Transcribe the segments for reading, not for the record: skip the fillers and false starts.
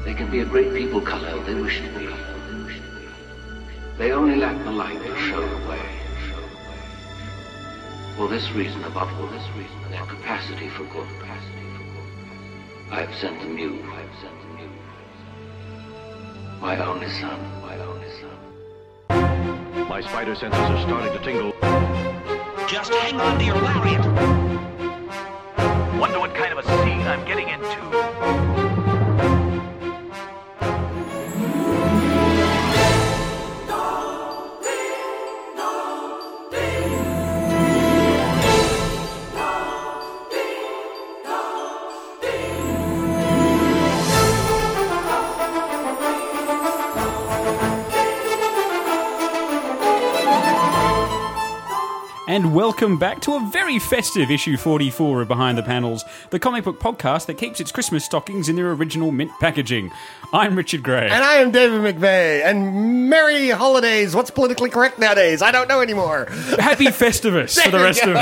They can be a great people color if they wish to be. They only lack the light to show the way. For this reason, above all this reason, their capacity for good, I have sent them you. My only son. My spider senses are starting to tingle. Just hang on to your lariat. Wonder what kind of a scene I'm getting into. And welcome back to a very festive issue 44 of Behind the Panels, the comic book podcast that keeps its Christmas stockings in their original mint packaging. I'm Richard Gray. And I am David McVeigh. And Merry Holidays. What's politically correct nowadays? I don't know anymore. Happy Festivus for the rest of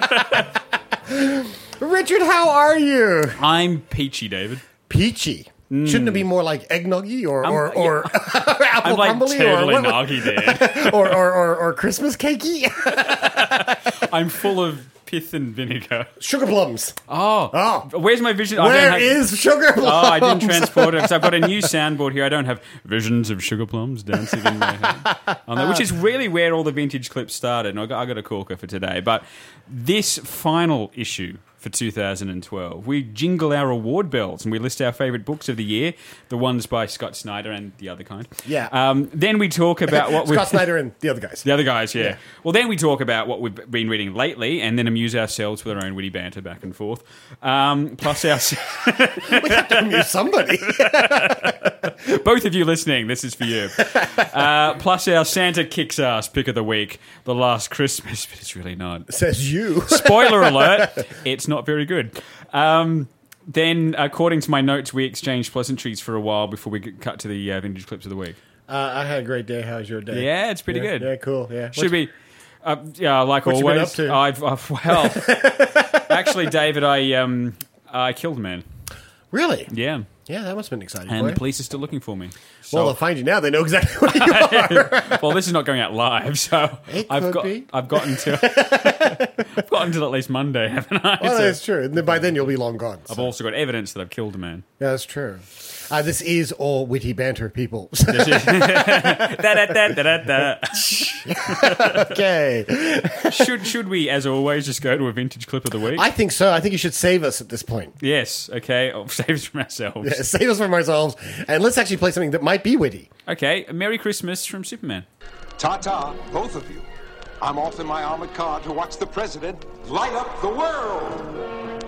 us. Richard, how are you? I'm peachy, David. Peachy. Shouldn't it be more like eggnoggy or apple I'm like crumbly totally or noggy there. or Christmas cakey? I'm full of pith and vinegar. Sugar plums. Oh. Where's my vision? Where is sugar plums? Oh, I didn't transport it because I've got a new soundboard here. I don't have visions of sugar plums dancing in my head. On that, which is really where all the vintage clips started. And I got a corker for today. But this final issue for 2012, we jingle our award bells and we list our favourite books of the year, the ones by Scott Snyder and the other kind. Yeah. Then we talk about what Scott Snyder and the other guys. The other guys, yeah. Well, then we talk about what we've been reading lately and then amuse ourselves with our own witty banter back and forth. Plus our... We have to amuse somebody. Both of you listening, this is for you. Plus our Santa kicks ass pick of the week, The Last Christmas, but it's really not. Says you. Spoiler alert, it's not very good. Then, according to my notes, we exchanged pleasantries for a while before we cut to the vintage clips of the week. I had a great day. How's your day? Yeah, it's pretty good. Yeah, cool. Yeah. Should be... like what always. You been up to? Well, actually, David, I killed a man. Really? Yeah. Yeah, that must have been exciting. And for the you. police are still looking for me. So, Well, they'll find you now. They know exactly what you are. well, this is not going out live, so I've gotten to at least Monday, haven't I? Well, So that's true. And then by then, you'll be long gone. I've also got evidence that I've killed a man. Yeah, that's true. This is all witty banter, people. Okay. Should we, as always, just go to a vintage clip of the week? I think so. I think you should save us at this point. Yes. Okay. I'll save us from ourselves. Yeah, save us from ourselves. And let's actually play something that might be witty. Okay. Merry Christmas from Superman. Ta-ta, both of you. I'm off in my armored car to watch the president light up the world.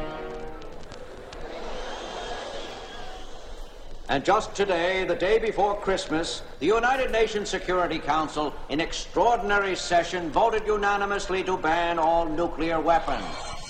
And just today, the day before Christmas, the United Nations Security Council, in extraordinary session, voted unanimously to ban all nuclear weapons.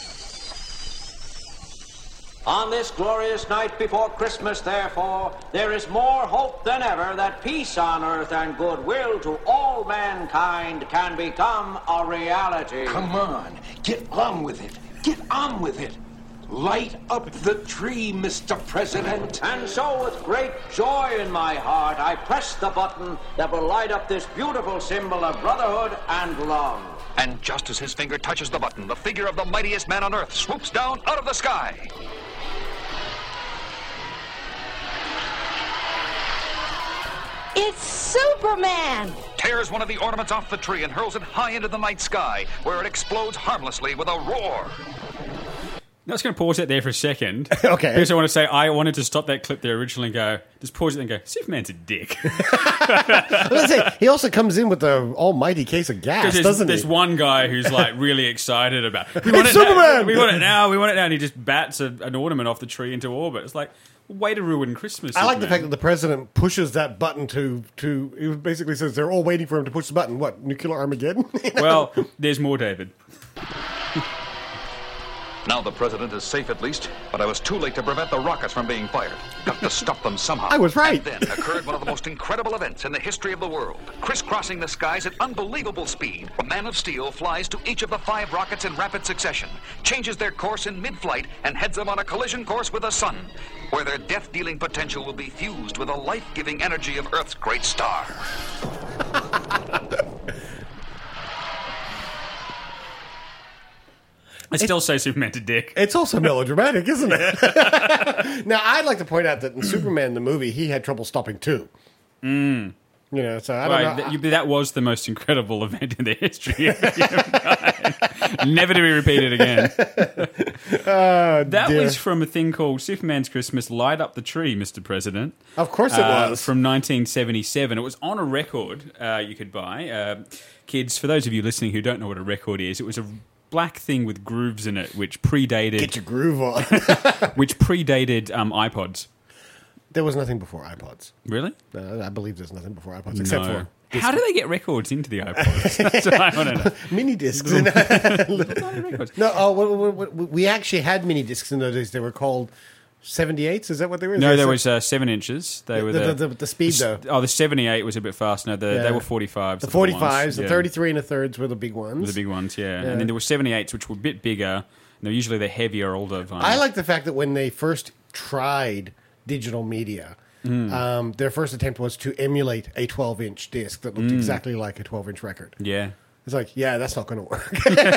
On this glorious night before Christmas, therefore, there is more hope than ever that peace on earth and goodwill to all mankind can become a reality. Come on, get on with it. Get on with it. Light up the tree, Mr. President. And so, with great joy in my heart, I press the button that will light up this beautiful symbol of brotherhood and love. And just as his finger touches the button, the figure of the mightiest man on earth swoops down out of the sky. It's Superman! Tears one of the ornaments off the tree and hurls it high into the night sky, where it explodes harmlessly with a roar. I'm just going to pause it there for a second. Okay. Because I want to say, I wanted to stop that clip there originally and go, just pause it and go, Superman's a dick. Let's say, he also comes in with the almighty case of gas, doesn't there's he? one guy who's like really excited about It's Superman! We want it now, and he just bats an ornament off the tree into orbit. It's like, way to ruin Christmas. I like the Superman. fact that the president pushes that button to it basically says they're all waiting for him to push the button. What, nuclear Armageddon? Well, there's more, David. Now the president is safe at least, but I was too late to prevent the rockets from being fired. Got to stop them somehow. I was right. And then occurred one of the most incredible events in the history of the world. Crisscrossing the skies at unbelievable speed, a Man of Steel flies to each of the 5 rockets in rapid succession, changes their course in mid-flight, and heads them on a collision course with the sun, where their death-dealing potential will be fused with the life-giving energy of Earth's great star. I still say Superman to Dick. It's also melodramatic, isn't it? Now, I'd like to point out that in Superman, the movie, he had trouble stopping too. You know, so I don't know. That was the most incredible event in the history of humankind. Never to be repeated again. That was from a thing called Superman's Christmas, Light Up the Tree, Mr. President. Of course it was. From 1977. It was on a record you could buy. Kids, for those of you listening who don't know what a record is, it was a black thing with grooves in it, which predated... Get your groove on. which predated iPods. There was nothing before iPods. Really? I believe there's nothing before iPods, except for... How do they get records into the iPods? That's what I want to know. Mini discs. Records. No, we actually had mini discs in those days. They were called 78s. Is that what they were? No, there was 7 inches. They were the speed though. Oh, the 78 was a bit fast. No, they were 45s. The 45s, the 33 1/3s were the big ones. The big ones, yeah. And then there were 78s, which were a bit bigger. They're usually the heavier, older vinyl. I like the fact that when they first tried digital media, their first attempt was to emulate a 12-inch disc that looked exactly like a 12-inch record. Yeah. It's like, yeah, that's not going to work.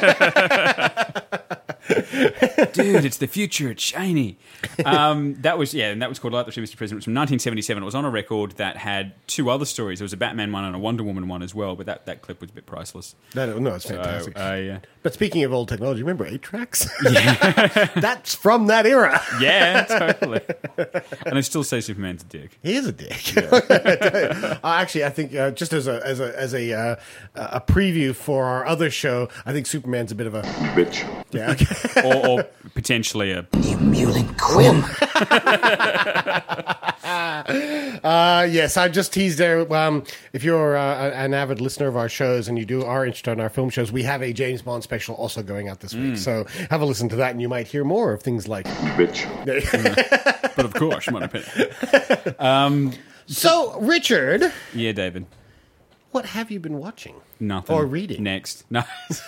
Dude, it's the future. It's shiny. That was called Light the Tree, Mr. President. It was from 1977. It was on a record that had 2 other stories. There was a Batman one and a Wonder Woman one as well, but that clip was a bit priceless. No, it's fantastic. Yeah. But speaking of old technology, remember 8-tracks? Yeah. That's from that era. Yeah, totally. And I still say Superman's a dick. He is a dick. Yeah. Actually, I think just as a preview for our other show, I think Superman's a bit of a bitch. Yeah. Okay. or potentially a... You mewling quim. Yes, I just teased there. If you're an avid listener of our shows and are interested in our film shows, we have a James Bond special also going out this week. So have a listen to that and you might hear more of things like... Bitch. But of course, my opinion. So, Richard... Yeah, David. What have you been watching? Nothing. Or reading? Next. No.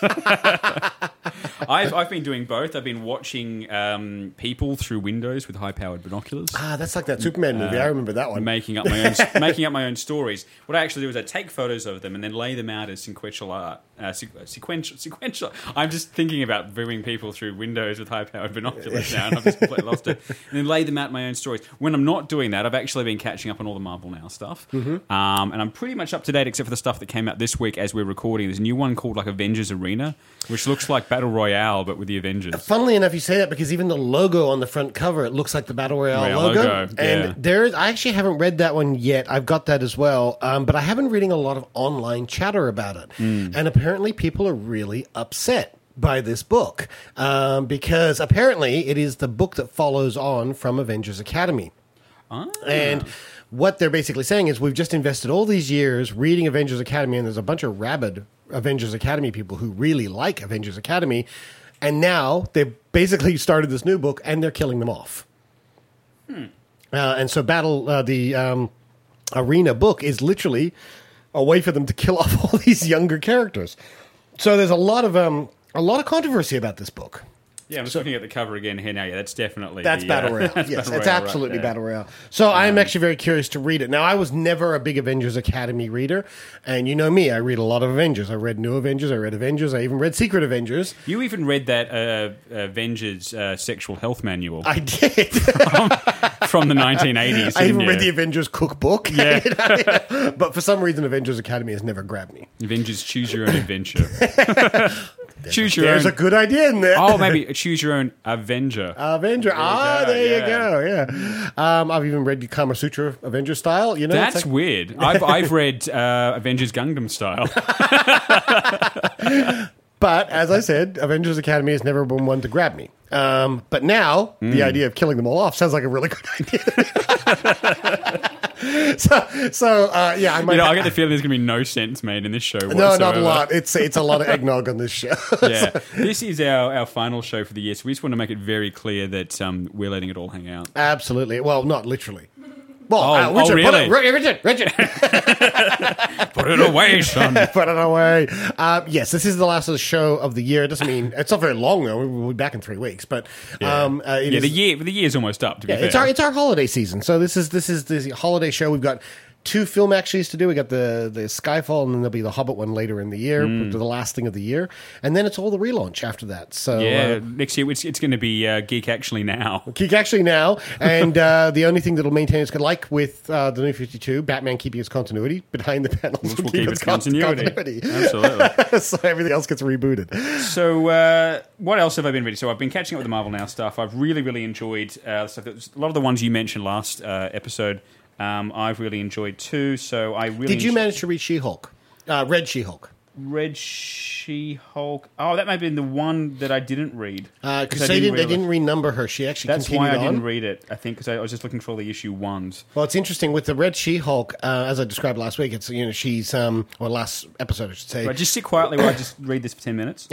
I've been doing both. I've been watching people through windows with high-powered binoculars. That's like that Superman movie. I remember that one. Making up my own stories. What I actually do is I take photos of them and then lay them out as sequential art. Sequential. I'm just thinking about viewing people through windows with high-powered binoculars now, and I've just completely lost it. And then lay them out my own stories. When I'm not doing that, I've actually been catching up on all the Marvel Now stuff, and I'm pretty much up to date except for the stuff that came out this week as we're recording. There's a new one called like Avengers Arena, which looks like Battle Royale but with the Avengers. Funnily enough, you say that because even the logo on the front cover, it looks like the Battle Royale logo. And I actually haven't read that one yet. I've got that as well, but I have been reading a lot of online chatter about it, and apparently people are really upset by this book because apparently it is the book that follows on from Avengers Academy. And what they're basically saying is we've just invested all these years reading Avengers Academy, and there's a bunch of rabid Avengers Academy people who really like Avengers Academy, and now they've basically started this new book and they're killing them off. And so the Arena book is literally a way for them to kill off all these younger characters. So there's a lot of controversy about this book. Yeah, I'm just looking at the cover again here now. Yeah, that's definitely... That's Battle Royale. Yes, it's absolutely right Battle Royale. So I'm actually very curious to read it. Now, I was never a big Avengers Academy reader, and you know me, I read a lot of Avengers. I read New Avengers, I read Avengers, I even read Secret Avengers. You even read that Avengers Sexual Health Manual. I did. From the 1980s. I even read the Avengers Cookbook. Yeah. But for some reason, Avengers Academy has never grabbed me. Avengers Choose Your Own Adventure. There's a good idea in there. Oh, maybe choose your own Avenger. There you go. Yeah. I've even read Kama Sutra Avenger style. You know, that's weird. I've read Avengers Gundam style. But as I said, Avengers Academy has never been one to grab me. But now the idea of killing them all off sounds like a really good idea. Yeah, I might. I get the feeling there's going to be no sense made in this show whatsoever. No, not a lot. It's a lot of eggnog on this show. Yeah, this is our final show for the year, so we just want to make it very clear that we're letting it all hang out. Absolutely. Well, not literally. Well, Richard, really? Richard. Put it away, son. Put it away. Yes, this is the last of the show of the year. It doesn't mean it's not very long though. We'll be back in 3 weeks, but the year's almost up. To be fair, it's our holiday season. So this is the holiday show. We've got 2 film actuallys to do. We got the Skyfall, and then there'll be the Hobbit one later in the year, the last thing of the year, and then it's all the relaunch after that. So next year it's going to be Geek Actually Now. Geek Actually Now, and the only thing that'll maintain its like with the New 52, Batman keeping its continuity behind the panels, will keep its continuity. Absolutely. So everything else gets rebooted. So what else have I been reading? So I've been catching up with the Marvel Now stuff. I've really enjoyed stuff. A lot of the ones you mentioned last episode. I've really enjoyed too. So I really did you manage to read She-Hulk? Red She-Hulk. Red She-Hulk. Oh, that might have been the one that I didn't read. Because they didn't renumber her. She actually continued on. That's why I didn't read it, I think, because I was just looking for all the issue 1s. Well, it's interesting. With the Red She-Hulk, as I described last week, it's she's, or last episode, I should say. Right, just sit quietly while I just read this for 10 minutes.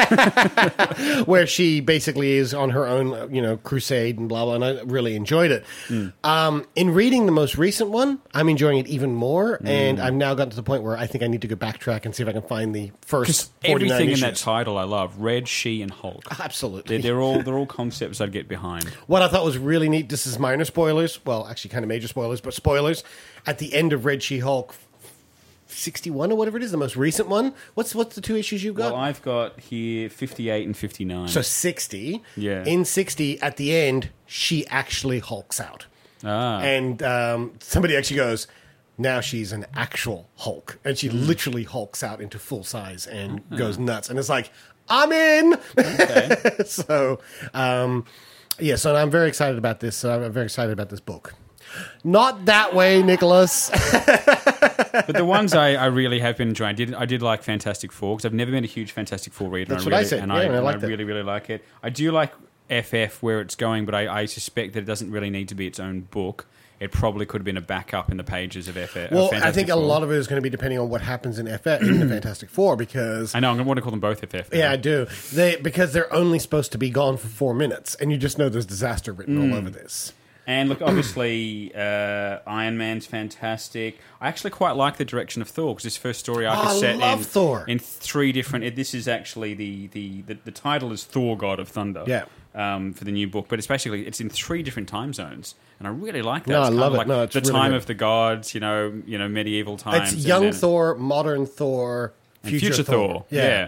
Where she basically is on her own, crusade and blah, blah, and I really enjoyed it. In reading the most recent one, I'm enjoying it even more, and I've now gotten to the point where I think I need to go backtrack and see if I can find the first 49 everything issues. In that title I love. Red, She, and Hulk. Absolutely. They're all concepts I'd get behind. What I thought was really neat, this is minor spoilers, well, actually kind of major spoilers, but spoilers, at the end of Red She-Hulk 61 or whatever it is, the most recent one, what's the 2 issues you've got? Well, I've got here 58 and 59. So 60. Yeah. In 60, at the end, she actually hulks out. Ah. And somebody actually goes, now she's an actual Hulk. And she literally hulks out into full size and goes nuts. And it's like, I'm in! Okay. So I'm very excited about this. I'm very excited about this book. Not that way, Nicholas. But the ones I really have been enjoying, I did like Fantastic Four, because I've never been a huge Fantastic Four reader. That's what I said. And I really, really like it. I do like FF where it's going, but I suspect that it doesn't really need to be its own book. It probably could have been a backup in the pages of FF. Well, I think a lot of it is going to be depending on what happens in FF in the Fantastic Four, because I know I'm going to want to call them both FF. Yeah, I do. Because they're only supposed to be gone for 4 minutes, and you just know there's disaster written all over this. And look, obviously, Iron Man's fantastic. I actually quite like the direction of Thor, because this first story arc is set in 3 different. This is actually the title is Thor: God of Thunder. Yeah. For the new book, but it's in 3 different time zones, and I really like that. No, I love it. Like no, it's the really time good. of the gods, medieval times. It's young Thor, modern Thor, future Thor. Yeah.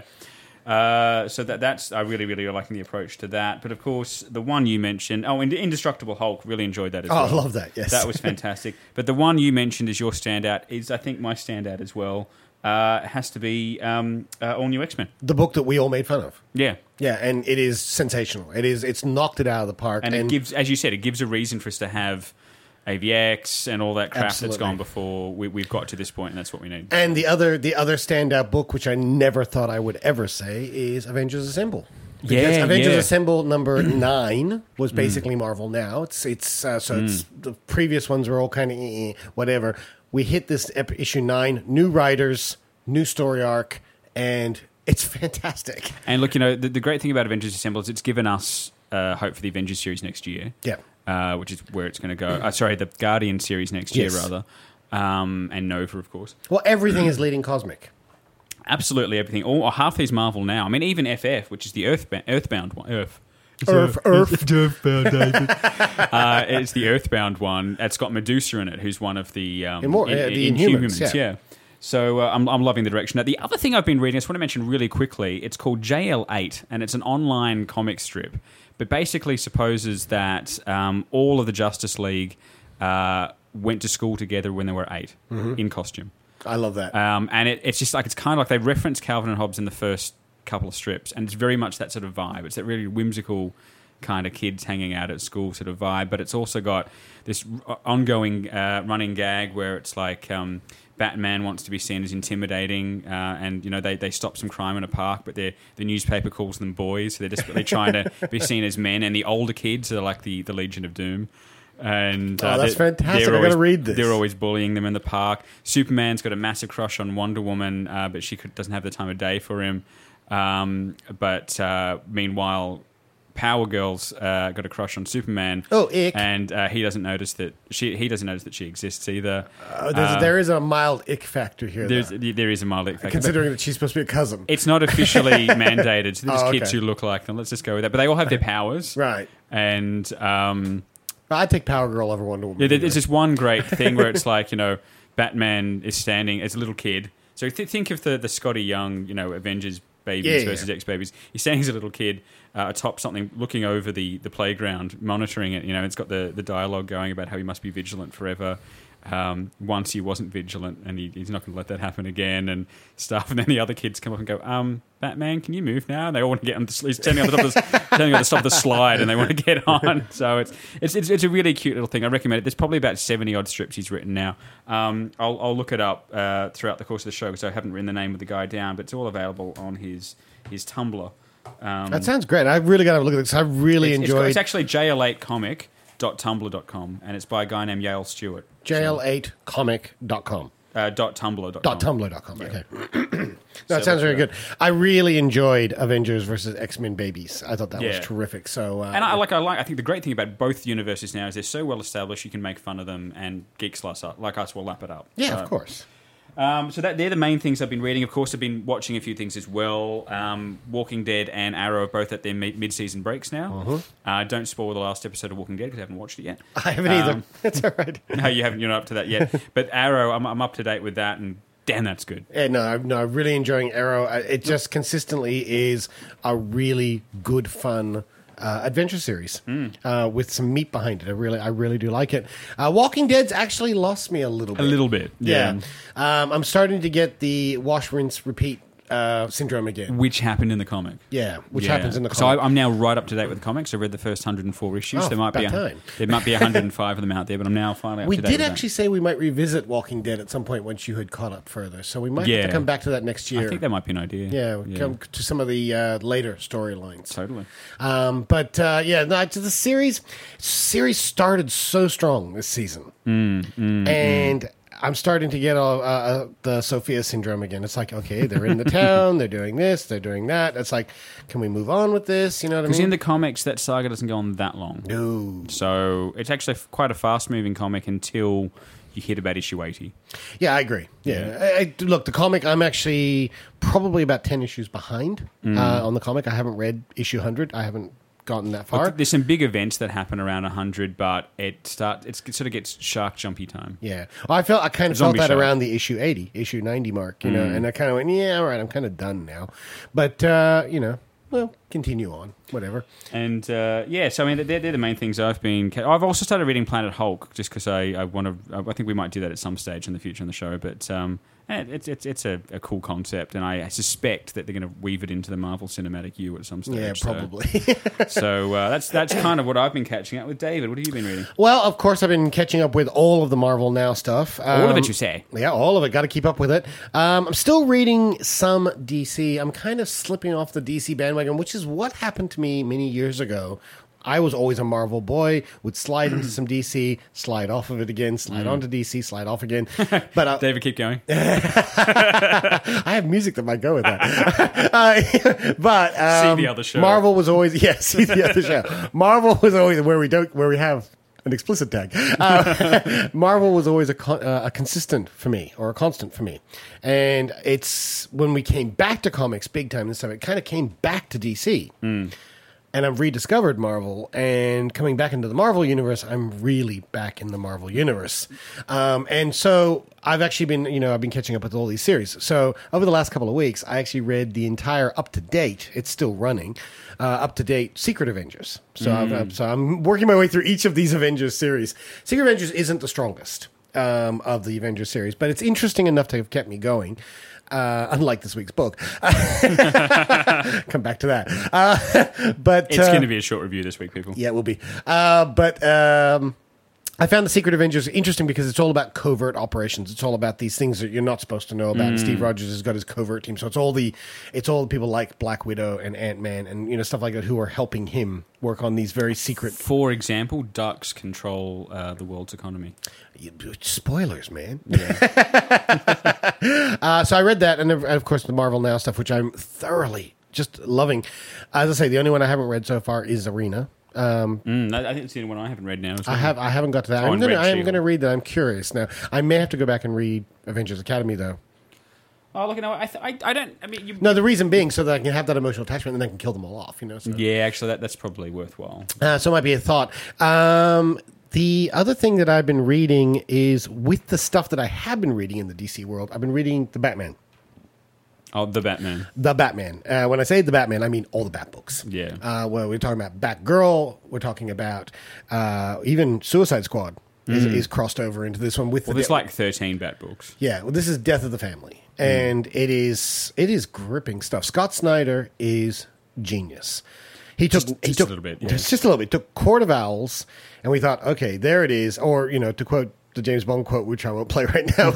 So that's I really, really liking the approach to that. But of course, the one you mentioned, Indestructible Hulk, really enjoyed that as well. I love that. Yes, that was fantastic. But the one you mentioned as your standout is, I think, my standout as well. Has to be All New X-Men, the book that we all made fun of. Yeah, and it is sensational. It's knocked it out of the park, and it gives, as you said, it gives a reason for us to have AVX and all that crap Absolutely. that's gone before we've got to this point, and that's what we need. And the other standout book, which I never thought I would ever say, is Avengers Assemble. Because Avengers Assemble number 9 was basically Marvel Now. It's the previous ones were all kind of whatever. We hit this issue 9, new writers, new story arc, and it's fantastic. And look, the great thing about Avengers Assemble is it's given us hope for the Avengers series next year. Yeah. Which is where it's going to go. The Guardian series next year, rather. And Nova, of course. Well, everything is leading cosmic. Absolutely everything. Half these Marvel Now. I mean, even FF, which is the Earthbound one. Earthbound, David. It's the Earthbound one. It's got Medusa in it, who's one of the Inhumans. Yeah. So I'm loving the direction. Now, the other thing I've been reading, I just want to mention really quickly, it's called JL8, and it's an online comic strip. But basically supposes that all of the Justice League went to school together when they were 8 in costume. I love that. And it's just like, it's kind of like they reference Calvin and Hobbes in the first couple of strips, and it's very much that sort of vibe. It's that really whimsical kind of kids hanging out at school sort of vibe, but it's also got this ongoing running gag where it's like Batman wants to be seen as intimidating, and they stop some crime in a park, but the newspaper calls them boys, so they're desperately trying to be seen as men, and the older kids are like the Legion of Doom. And that's fantastic. I got to read this. They're always bullying them in the park. Superman's got a massive crush on Wonder Woman, but she doesn't have the time of day for him. But meanwhile, Power Girl's got a crush on Superman. Oh, ick! And he doesn't notice that she exists either. There is a mild ick factor here. There is a mild ick factor, considering that she's supposed to be a cousin. It's not officially mandated. So there's kids who look like them. Let's just go with that. But they all have their powers, right? And I'd take Power Girl over Wonder Woman. Yeah, there's this one great thing where it's like, Batman is standing as a little kid. So think of the Scotty Young, Avengers babies versus X-babies. He's standing as a little kid atop something, looking over the playground, monitoring it. It's got the dialogue going about how he must be vigilant forever. Once he wasn't vigilant, and he's not going to let that happen again, and stuff. And then the other kids come up and go, Batman, can you move now? And they all want to get on he's standing on the top of the slide, and they want to get on. So it's a really cute little thing. I recommend it. There's probably about 70 odd strips he's written now. I'll look it up throughout the course of the show because I haven't written the name of the guy down, but it's all available on his Tumblr. That sounds great. I really got to look at this. I really enjoyed. It's actually JL8comic.tumblr.com, and it's by a guy named Yale Stewart. JL8comic.com. .tumblr.com. .tumblr.com. Okay. That sounds very good. I really enjoyed Avengers versus X-Men Babies. I thought that was terrific. So, and I think the great thing about both universes now is they're so well established you can make fun of them, and geeks like us will lap it up. Yeah, of course. So they're the main things I've been reading. Of course, I've been watching a few things as well. Walking Dead and Arrow are both at their mid-season breaks now. Don't spoil the last episode of Walking Dead because I haven't watched it yet. I haven't either. That's all right. No, you haven't. You're not up to that yet. But Arrow, I'm up to date with that, and damn, that's good. Yeah, I'm really enjoying Arrow. It just consistently is a really good, fun adventure series with some meat behind it. I really do like it. Walking Dead's actually lost me a little bit. A little bit, yeah. I'm starting to get the wash, rinse, repeat syndrome again. Which happened in the comic. Yeah, which happens in the comic. So I'm now right up to date with the comics. I read the first 104 issues. There might be 105 of them out there, but I'm now finally up to date. We did actually say we might revisit Walking Dead at some point once you had caught up further. So we might have to come back to that next year. I think that might be an idea. Yeah, come to some of the later storylines. Totally. The series started so strong this season. And I'm starting to get the Sophia syndrome again. It's like, okay, they're in the town, they're doing this, they're doing that. It's like, can we move on with this? You know what I mean? Because in the comics, that saga doesn't go on that long. No. So it's actually quite a fast-moving comic until you hit about issue 80. Yeah, I agree. Yeah. Look, the comic, I'm actually probably about 10 issues behind on the comic. I haven't read issue 100. I haven't gotten that far. There's some big events that happen around 100, but it sort of gets shark jumpy time. Yeah, well, I kind of felt that around the issue 80, issue 90 mark, and I kind of went, yeah, all right, I'm kind of done now. But well, continue on, whatever. And so I mean, they're the main things I've been. I've also started reading Planet Hulk just because I want to. I think we might do that at some stage in the future in the show, but. It's a cool concept, and I suspect that they're going to weave it into the Marvel Cinematic U at some stage. Yeah, probably. So that's kind of what I've been catching up with. David, what have you been reading? Well, of course, I've been catching up with all of the Marvel Now stuff. All of it, you say? Yeah, all of it. Got to keep up with it. I'm still reading some DC. I'm kind of slipping off the DC bandwagon, which is what happened to me many years ago. I was always a Marvel boy, would slide into some DC, slide off of it again, slide onto DC, slide off again. But David, keep going. I have music that might go with that. But see the other show. Marvel was always see the other show. Marvel was always where we have an explicit tag. Marvel was always a consistent for me, or a constant for me. And it's when we came back to comics big time and stuff, it kind of came back to DC. And I've rediscovered Marvel, and coming back into the Marvel universe, I'm really back in the Marvel universe. And so I've actually been, I've been catching up with all these series. So over the last couple of weeks, I actually read the entire up-to-date, it's still running, up-to-date Secret Avengers. So I'm working my way through each of these Avengers series. Secret Avengers isn't the strongest of the Avengers series, but it's interesting enough to have kept me going. Unlike this week's book. Come back to that. But it's going to be a short review this week, people. Yeah, it will be. But I found The Secret Avengers interesting because it's all about covert operations. It's all about these things that you're not supposed to know about. And Steve Rogers has got his covert team, so it's all the people like Black Widow and Ant-Man and stuff like that who are helping him work on these very secret. For example, ducks control the world's economy. Spoilers, man. Yeah. So I read that, and of course the Marvel Now stuff, which I'm thoroughly just loving. As I say, the only one I haven't read so far is Arena. I think it's the only one I haven't read now. I haven't got to that. I am going to read that. I'm curious now. I may have to go back and read Avengers Academy though. Oh, look, no, I don't. I mean, no. The reason being so that I can have that emotional attachment, and then I can kill them all off. So. Yeah, actually, that's probably worthwhile. So it might be a thought. The other thing that I've been reading is with the stuff that I have been reading in the DC world. I've been reading The Batman. Oh, The Batman. The Batman. When I say The Batman, I mean all the Bat books. Yeah. Well, we're talking about Batgirl. We're talking about even Suicide Squad is crossed over into this one. There's like 13 Bat books. Yeah. Well, this is Death of the Family. And it is gripping stuff. Scott Snyder is genius. He took a little bit. Yeah. Just a little bit. Took Court of Owls, and we thought, okay, there it is. Or, to quote the James Bond quote, which I won't play right now.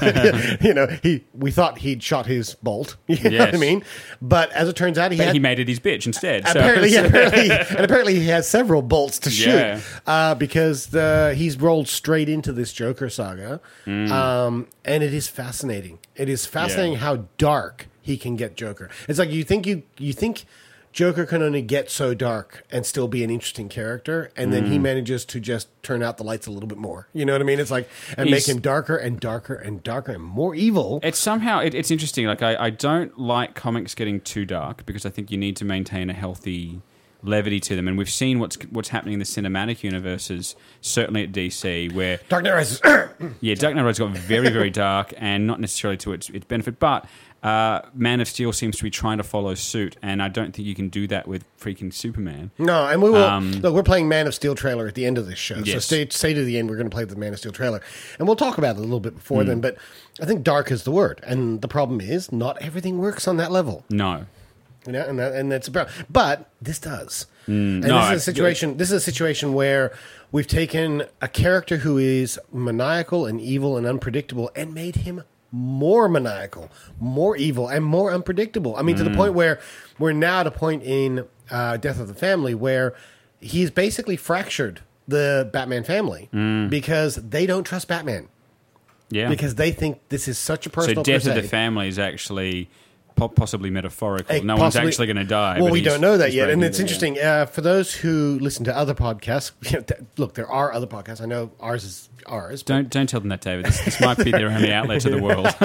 We thought he'd shot his bolt. You know what I mean? But as it turns out, he made it his bitch instead. Apparently he has several bolts to shoot because he's rolled straight into this Joker saga, and it is fascinating. It is fascinating how dark he can get Joker. It's like you think Joker can only get so dark and still be an interesting character, and then he manages to just turn out the lights a little bit more. You know what I mean? It's like, and make him darker and darker and darker and more evil. It's somehow, it's interesting. Like, I don't like comics getting too dark because I think you need to maintain a healthy levity to them. And we've seen what's happening in the cinematic universes, certainly at DC, where Dark Knight Rises. Dark Knight Rises got very, very dark, and not necessarily to its benefit, but Man of Steel seems to be trying to follow suit, and I don't think you can do that with freaking Superman. No, and we will. Look, we're playing Man of Steel trailer at the end of this show, yes. So stay to the end. We're going to play the Man of Steel trailer, and we'll talk about it a little bit before then. But I think dark is the word, and the problem is not everything works on that level. No. And that's a problem. But this does. This is a situation where we've taken a character who is maniacal and evil and unpredictable and made him more maniacal, more evil, and more unpredictable. I mean, to the point where we're now at a point in Death of the Family where he's basically fractured the Batman family because they don't trust Batman. Yeah. Because they think this is such a personal So Death crusade. of the Family is actually possibly metaphorical. No one's actually going to die. Well, we don't know that yet. And it's interesting. For those who listen to other podcasts, look, there are other podcasts. I know ours is ours. Don't tell them that, David. This might be their only outlet to the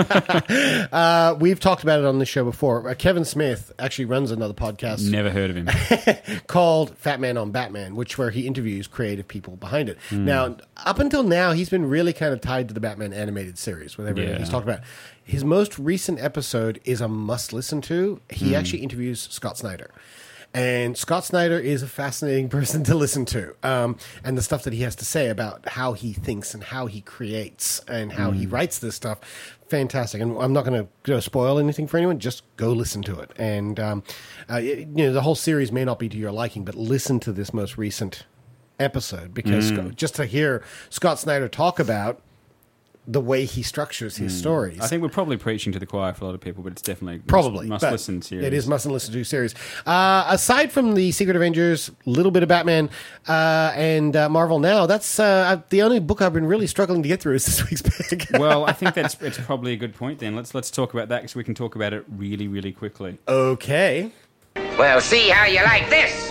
world. We've talked about it on this show before. Kevin Smith actually runs another podcast. Never heard of him. Called Fat Man on Batman, where he interviews creative people behind it. Now, up until now, he's been really kind of tied to the Batman animated series with everything he's talked about. His most recent episode is a must listen to. He actually interviews Scott Snyder. And Scott Snyder is a fascinating person to listen to. And the stuff that he has to say about how he thinks and how he creates and how he writes this stuff, fantastic. And I'm not going to spoil anything for anyone. Just go listen to it. And the whole series may not be to your liking, but listen to this most recent episode because just to hear Scott Snyder talk about the way he structures his stories. I think we're probably preaching to the choir for a lot of people, but it's definitely must-listen series. It is must-listen to series. Aside from the Secret Avengers, a little bit of Batman, and Marvel Now, that's the only book I've been really struggling to get through is this week's pick. Well, I think it's probably a good point then. Let's talk about that because we can talk about it really, really quickly. Okay. Well, see how you like this.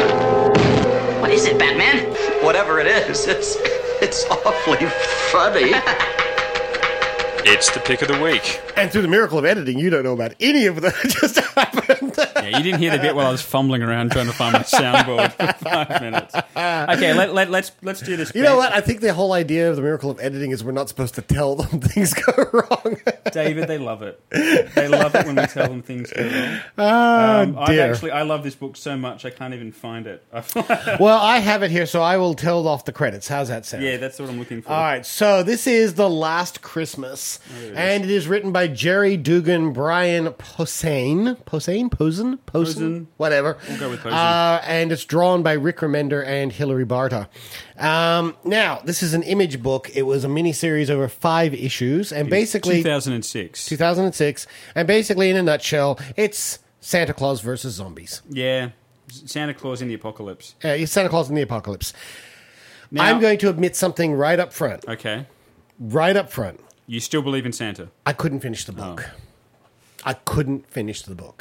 What is it, Batman? Whatever it is, it's awfully funny. It's the pick of the week. And through the miracle of editing, you don't know about any of that just happened. Yeah, you didn't hear the bit while I was fumbling around trying to find my soundboard for 5 minutes. Okay, let's do this. You know what? I think the whole idea of the miracle of editing is we're not supposed to tell them things go wrong. David, they love it. They love it when we tell them things go wrong. I love this book so much I can't even find it. Well, I have it here, so I will tell off the credits. How's that sound? Yeah, that's what I'm looking for. All right, so this is The Last Christmas, and it is written by by Jerry Dugan, Brian Posehn, whatever. We'll go with Posehn. And it's drawn by Rick Remender and Hilary Barta. Now, this is an Image book. It was a miniseries over 5 issues, and basically 2006. And basically, in a nutshell, it's Santa Claus versus zombies. Yeah, Santa Claus in the apocalypse. Santa Claus in the apocalypse. Now, I'm going to admit something right up front. Okay. Right up front. You still believe in Santa? I couldn't finish the book. I couldn't finish the book.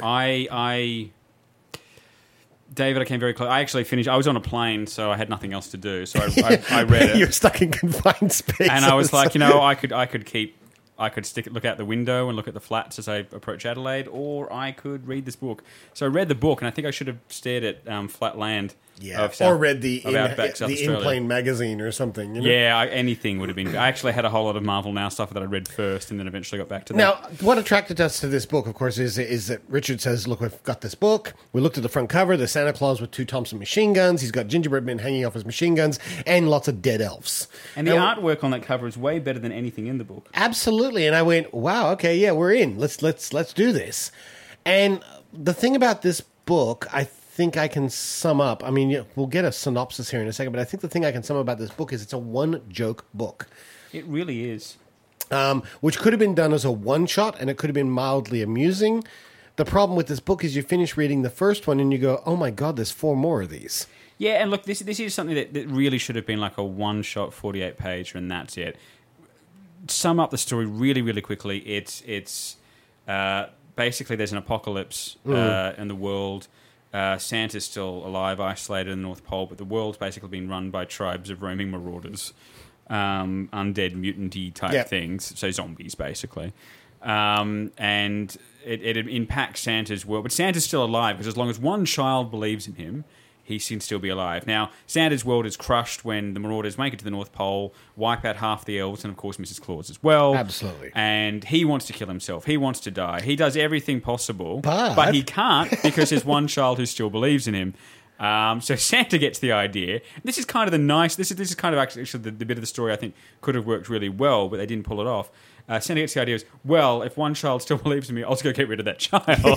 David, I came very close. I actually finished. I was on a plane, so I had nothing else to do. So I read it. You're stuck in confined space. And I was like, I could look out the window and look at the flats as I approach Adelaide, or I could read this book. So I read the book, and I think I should have stared at flat land. Yeah, or read the In In-Plane magazine or something. Yeah, anything would have been. I actually had a whole lot of Marvel Now stuff that I read first, and then eventually got back to that. Now, what attracted us to this book, of course, is that Richard says, "Look, we've got this book. We looked at the front cover. There's Santa Claus with 2 Thompson machine guns. He's got gingerbread men hanging off his machine guns, and lots of dead elves. And the artwork on that cover is way better than anything in the book. Absolutely. And I went, wow, okay, yeah, we're in. Let's do this. And the thing about this book, I think I can sum up. I mean, we'll get a synopsis here in a second, but I think the thing I can sum up about this book is it's a one-joke book. It really is. Which could have been done as a one-shot, and it could have been mildly amusing. The problem with this book is you finish reading the first one, and you go, oh my God, there's 4 more of these. Yeah, and look, this is something that really should have been like a one-shot 48-page, and that's it. Sum up the story really, really quickly. It's basically there's an apocalypse in the world. Santa's still alive, isolated in the North Pole, but the world's basically been run by tribes of roaming marauders, undead, mutant-y type things, so zombies, basically. And it impacts Santa's world. But Santa's still alive, because as long as one child believes in him, he can still be alive. Now, Santa's world is crushed when the Marauders make it to the North Pole, wipe out half the elves, and of course Mrs. Claus as well. Absolutely. And he wants to kill himself. He wants to die. He does everything possible, but he can't because there's one child who still believes in him. So Santa gets the idea. This is kind of the nice... This is kind of actually the bit of the story I think could have worked really well, but they didn't pull it off. Santa gets the idea is, well, if one child still believes in me, I'll just go get rid of that child.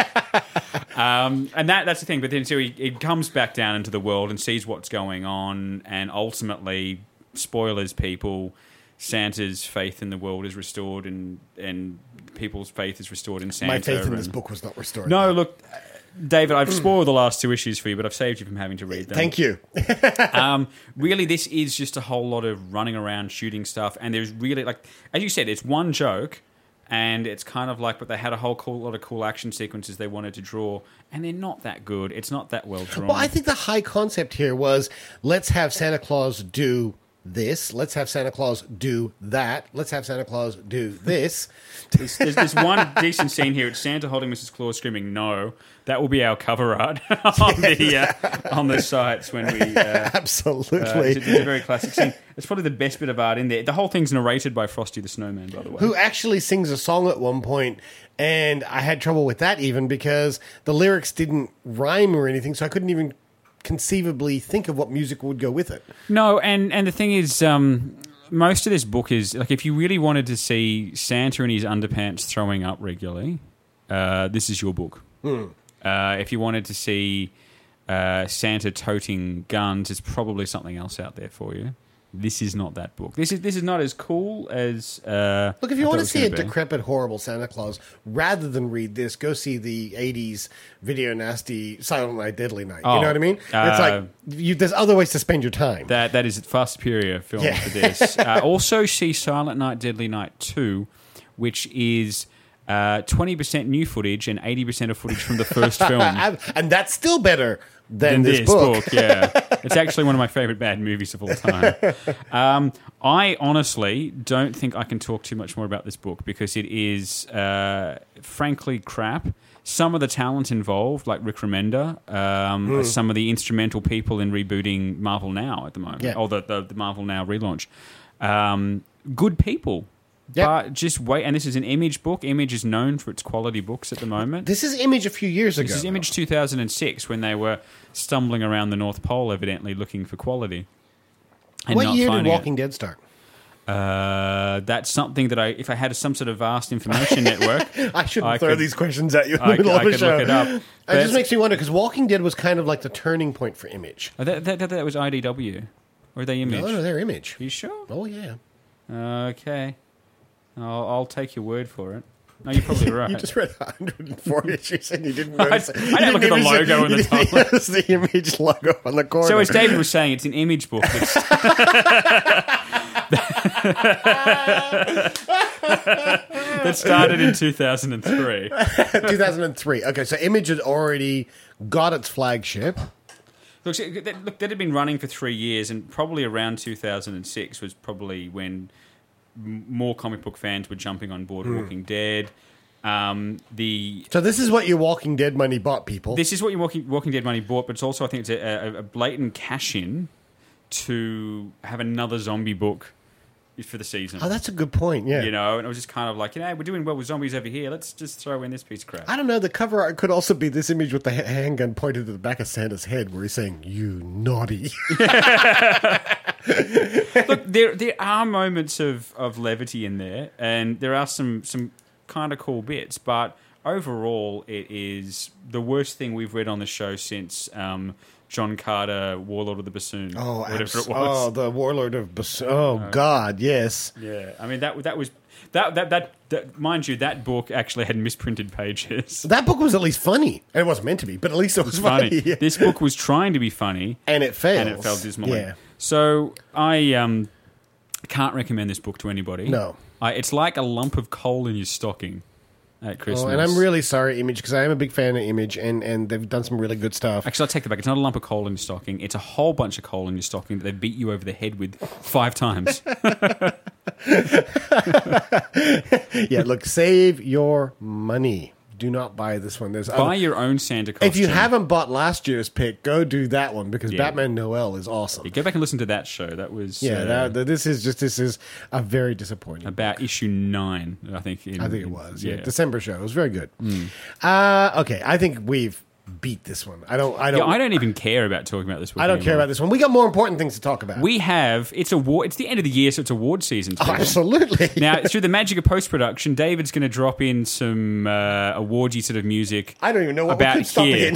And that's the thing. But then so he comes back down into the world and sees what's going on, and ultimately, spoilers, people, Santa's faith in the world is restored, and people's faith is restored in Santa. My faith in this book was not restored. No, look... David, I've spoiled the last 2 issues for you, but I've saved you from having to read them. Thank you. Really, this is just a whole lot of running around, shooting stuff, and there's really, like, as you said, it's one joke, and it's kind of like, but they had a whole lot of cool action sequences they wanted to draw, and they're not that good. It's not that well drawn. Well, I think the high concept here was, let's have Santa Claus do this. Let's have Santa Claus do that. Let's have Santa Claus do this. There's one decent scene here. It's Santa holding Mrs. Claus screaming, no. That will be our cover art on the sites when we... Absolutely. It's a very classic scene. It's probably the best bit of art in there. The whole thing's narrated by Frosty the Snowman, by the way. Who actually sings a song at one point, and I had trouble with that even because the lyrics didn't rhyme or anything, so I couldn't even conceivably think of what music would go with it. No, and the thing is... most of this book is... Like, if you really wanted to see Santa in his underpants throwing up regularly, this is your book. If you wanted to see Santa toting guns, there's probably something else out there for you. This is not that book. This is not as cool as... Look, if you want to see a decrepit, horrible Santa Claus, rather than read this, go see the 80s Video Nasty Silent Night, Deadly Night. You know what I mean? It's like, there's other ways to spend your time. That is a far superior film for this. Also see Silent Night, Deadly Night 2, which is... 20% new footage and 80% of footage from the first film. And that's still better than this book. Yeah. It's actually one of my favourite bad movies of all time. I honestly don't think I can talk too much more about this book because it is, frankly, crap. Some of the talent involved, like Rick Remender, some of the instrumental people in rebooting Marvel Now at the moment, or the Marvel Now relaunch. Good people. Yep. But just wait, and this is an Image book. Image is known for its quality books at the moment. This is Image a few years ago. This is Image 2006 when they were stumbling around the North Pole, evidently looking for quality. What year did Walking Dead start? That's something that if I had some sort of vast information network, I shouldn't throw these questions at you in the middle of the show. Look it up. It just makes me wonder, because Walking Dead was kind of like the turning point for Image. That was IDW. Or are they Image? No, they're Image. Are you sure? Oh, yeah. Okay. I'll take your word for it. No, you're probably right. You just read 104 issues and you didn't notice. I didn't look at the logo in the top. It's the Image logo on the corner. So as David was saying, it's an Image book. That started in 2003. 2003. Okay, so Image had already got its flagship. Look, that had been running for 3 years, and probably around 2006 was probably when more comic book fans were jumping on board Walking Dead. So this is what your Walking Dead money bought, people. This is what your Walking Dead money bought, but it's also, I think, it's a blatant cash-in to have another zombie book for the season. Oh, that's a good point, yeah. You know, and it was just kind of like, we're doing well with zombies over here. Let's just throw in this piece of crap. I don't know. The cover art could also be this image with the handgun pointed to the back of Santa's head where he's saying, "You naughty." Look, there are moments of levity in there, and there are some kind of cool bits, but overall, it is the worst thing we've read on the show since John Carter, Warlord of the Bassoon. Oh, whatever it was. Oh, the Warlord of Bassoon. Oh, God, yes. Yeah, I mean that was that mind you, that book actually had misprinted pages. That book was at least funny, and it wasn't meant to be, but at least it was funny. Yeah. This book was trying to be funny, and it failed. And it failed dismally. Yeah. So I can't recommend this book to anybody. No, it's like a lump of coal in your stocking at Christmas. Oh, and I'm really sorry, Image, because I am a big fan of Image, and they've done some really good stuff. Actually, I'll take that back. It's not a lump of coal in your stocking. It's a whole bunch of coal in your stocking that they beat you over the head with 5 times. Yeah, look, save your money. Do not buy this one. Buy your own Santa costume. If you haven't bought last year's pick, go do that one, because Batman Noel is awesome. Go back and listen to that show. That was this is a very disappointing about issue 9. I think it was December show. It was very good. Okay, I think we've beat this one. I don't even care about talking about this one. I don't care about this one. We got more important things to talk about. We have. It's the end of the year, so it's award season. Oh, absolutely. Now, through the magic of post-production, David's going to drop in some awardy sort of music. I don't even know what about here.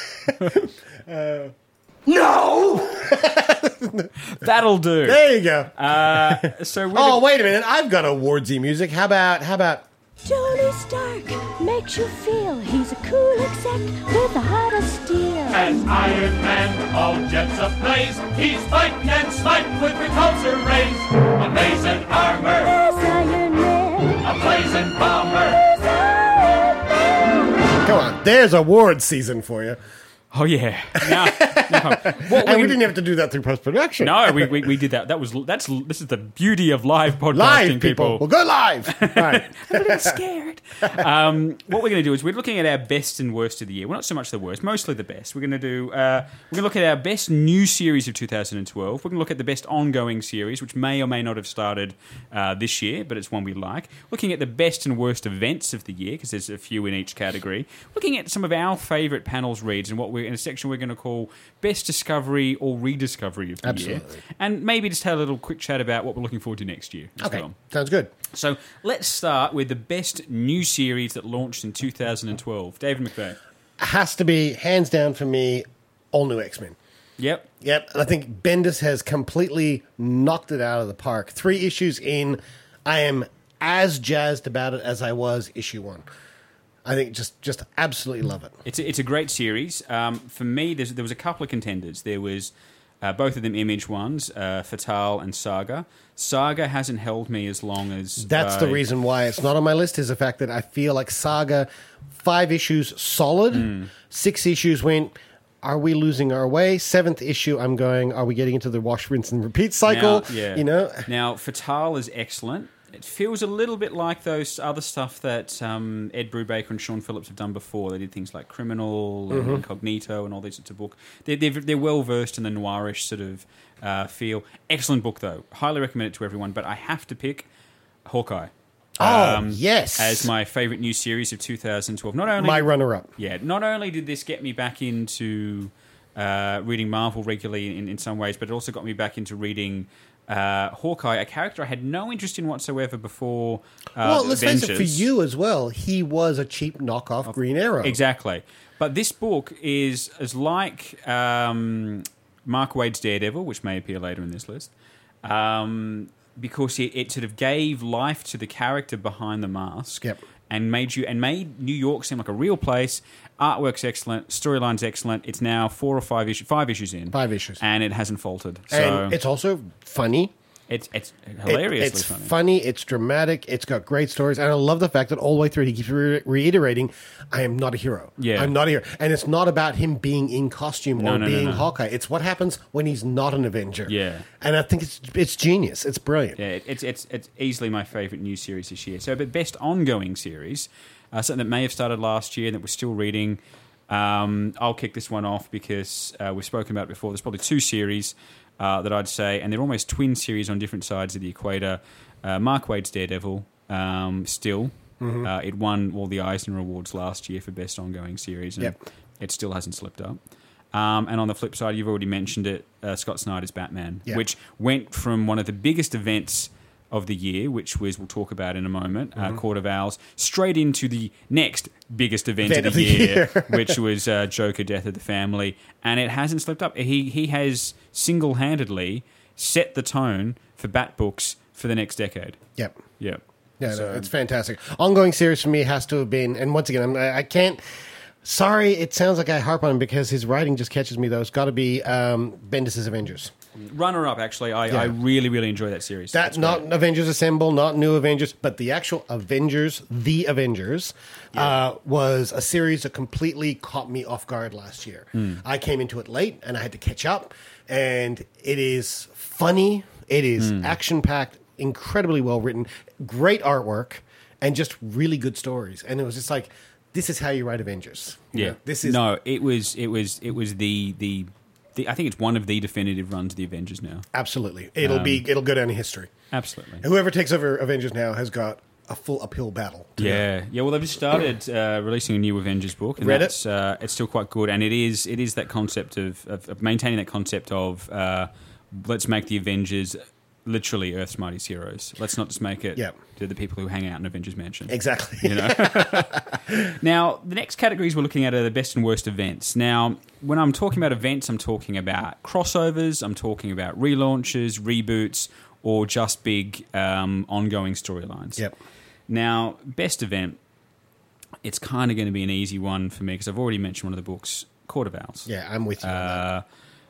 No! That'll do. There you go. Wait a minute. I've got awardsy music. How about Tony Stark makes you feel he's a cool exec with a heart of steel. As Iron Man, all jets ablaze, he's fighting and smite with repulsor rays. Amazing armor, There's Iron Man, a blazing bomber. There's Iron Man. Come on, there's award season for you. Oh yeah. And we didn't have to do that through post-production. No, we did that. This is the beauty of live podcasting, live, people. We'll go live. Right. I'm a little scared. What we're going to do is we're looking at our best and worst of the year. Well, not so much the worst, mostly the best. We're going to look at our best new series of 2012. We're going to look at the best ongoing series, which may or may not have started this year, but it's one we like. Looking at the best and worst events of the year, because there's a few in each category. Looking at some of our favourite panels reads and what we're in a section we're going to call Best Discovery or Rediscovery of the year. And maybe just have a little quick chat about what we're looking forward to next year. Okay, sounds good. So let's start with the best new series that launched in 2012. David McVeigh. Has to be, hands down for me, All New X-Men. Yep. And I think Bendis has completely knocked it out of the park. 3 issues in, I am as jazzed about it as I was issue 1. I think just absolutely love it. It's a great series. For me, there was a couple of contenders. There was both of them Image ones, Fatale and Saga. Saga hasn't held me as long as... That's the reason why it's not on my list, is the fact that I feel like Saga, 5 issues solid, 6 issues went... Are we losing our way? 7th issue, I'm going, are we getting into the wash, rinse, and repeat cycle? Now, Fatale is excellent. It feels a little bit like those other stuff that Ed Brubaker and Sean Phillips have done before. They did things like Criminal and Incognito and all these sorts of book. They're well versed in the noirish sort of feel. Excellent book, though. Highly recommend it to everyone. But I have to pick Hawkeye. Yes, as my favourite new series of 2012. Not only my runner-up. Yeah, not only did this get me back into reading Marvel regularly in some ways, but it also got me back into reading Hawkeye, a character I had no interest in whatsoever before. Well, let's Avengers. face it, for you as well, he was a cheap knockoff Green Arrow. Exactly. But this book is like Mark Waid's Daredevil, which may appear later in this list, because it sort of gave life to the character behind the mask. Yep. And made New York seem like a real place. Artwork's excellent, storyline's excellent. It's now 4 or 5 issues, 5 issues in. 5 issues. And it hasn't faltered. So And it's also funny. It's hilariously It's funny. It's dramatic. It's got great stories. And I love the fact that all the way through he keeps reiterating, I am not a hero. Yeah. I'm not a hero. And it's not about him being in costume or being no. Hawkeye. It's what happens when he's not an Avenger. Yeah. And I think it's genius. It's brilliant. Yeah, it's easily my favourite new series this year. So, but best ongoing series, something that may have started last year and that we're still reading. I'll kick this one off because we've spoken about it before. There's probably 2 series that I'd say, and they're almost twin series on different sides of the equator. Mark Waid's Daredevil, still. Mm-hmm. It won all the Eisner Awards last year for best ongoing series, and it still hasn't slipped up. And on the flip side, you've already mentioned it, Scott Snyder's Batman, which went from one of the biggest events of the year, which we'll talk about in a moment, Court of Owls, straight into the next biggest event of the year, which was Joker: Death of the Family, and it hasn't slipped up. He has single-handedly set the tone for Bat books for the next decade. Yep. Yep. Yeah, no, it's fantastic. Ongoing series for me has to have been, and once again, I can't. Sorry, it sounds like I harp on him because his writing just catches me, though. It's got to be Bendis' Avengers. Runner-up, actually. I really, really enjoy that series. That's not great. Avengers Assemble, not New Avengers, but the actual Avengers, The Avengers, was a series that completely caught me off guard last year. I came into it late, and I had to catch up, and it is funny. It is action-packed, incredibly well-written, great artwork, and just really good stories. And it was just like, this is how you write Avengers. You know, this is it was the I think it's one of the definitive runs of the Avengers now. Absolutely. It'll go down in history. Absolutely. Whoever takes over Avengers now has got a full uphill battle. Yeah. Well, they've just started releasing a new Avengers book. And Read it's still quite good, and it is that concept of maintaining that concept of let's make the Avengers literally Earth's mightiest heroes. Let's not just make it to the people who hang out in Avengers Mansion. Exactly. You know? Now, the next categories we're looking at are the best and worst events. Now, when I'm talking about events, I'm talking about crossovers, I'm talking about relaunches, reboots, or just big ongoing storylines. Yep. Now, best event, it's kind of going to be an easy one for me because I've already mentioned one of the books, Court of Owls. Yeah, I'm with you on that.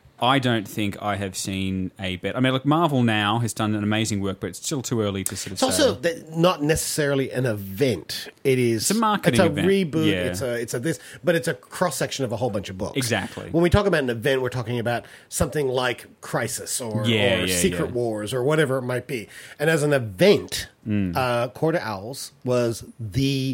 I don't think I have seen a better... I mean, look, Marvel now has done an amazing work, but it's still too early to sort of say. It's also not necessarily an event. It is... It's a marketing event. It's a reboot. Yeah. It's a this, but it's a cross-section of a whole bunch of books. Exactly. When we talk about an event, we're talking about something like Crisis or Secret Wars or whatever it might be. And as an event, Court of Owls was the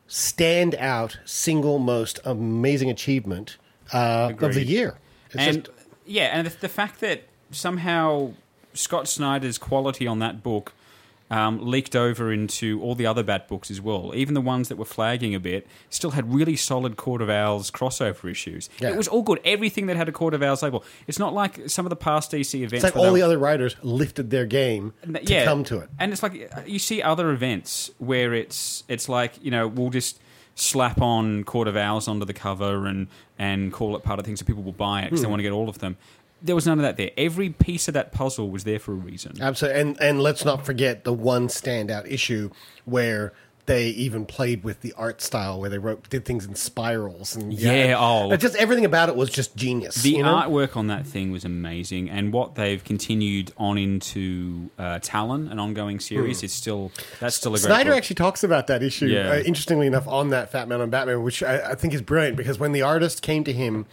standout, single most amazing achievement of the year. And the fact that somehow Scott Snyder's quality on that book leaked over into all the other Bat books as well. Even the ones that were flagging a bit still had really solid Court of Owls crossover issues. Yeah. It was all good. Everything that had a Court of Owls label. It's not like some of the past DC events. It's like all the other writers lifted their game to come to it. And it's like you see other events where it's like, we'll just slap on Court of Owls onto the cover and call it part of the thing so people will buy it because they want to get all of them. There was none of that there. Every piece of that puzzle was there for a reason. Absolutely. And let's not forget the one standout issue where they even played with the art style, where they did things in spirals. And just everything about it was just genius. The artwork on that thing was amazing, and what they've continued on into Talon, an ongoing series, that's still a great Snyder book. Actually talks about that issue, interestingly enough, on that Fat Man on Batman, which I think is brilliant, because when the artist came to him...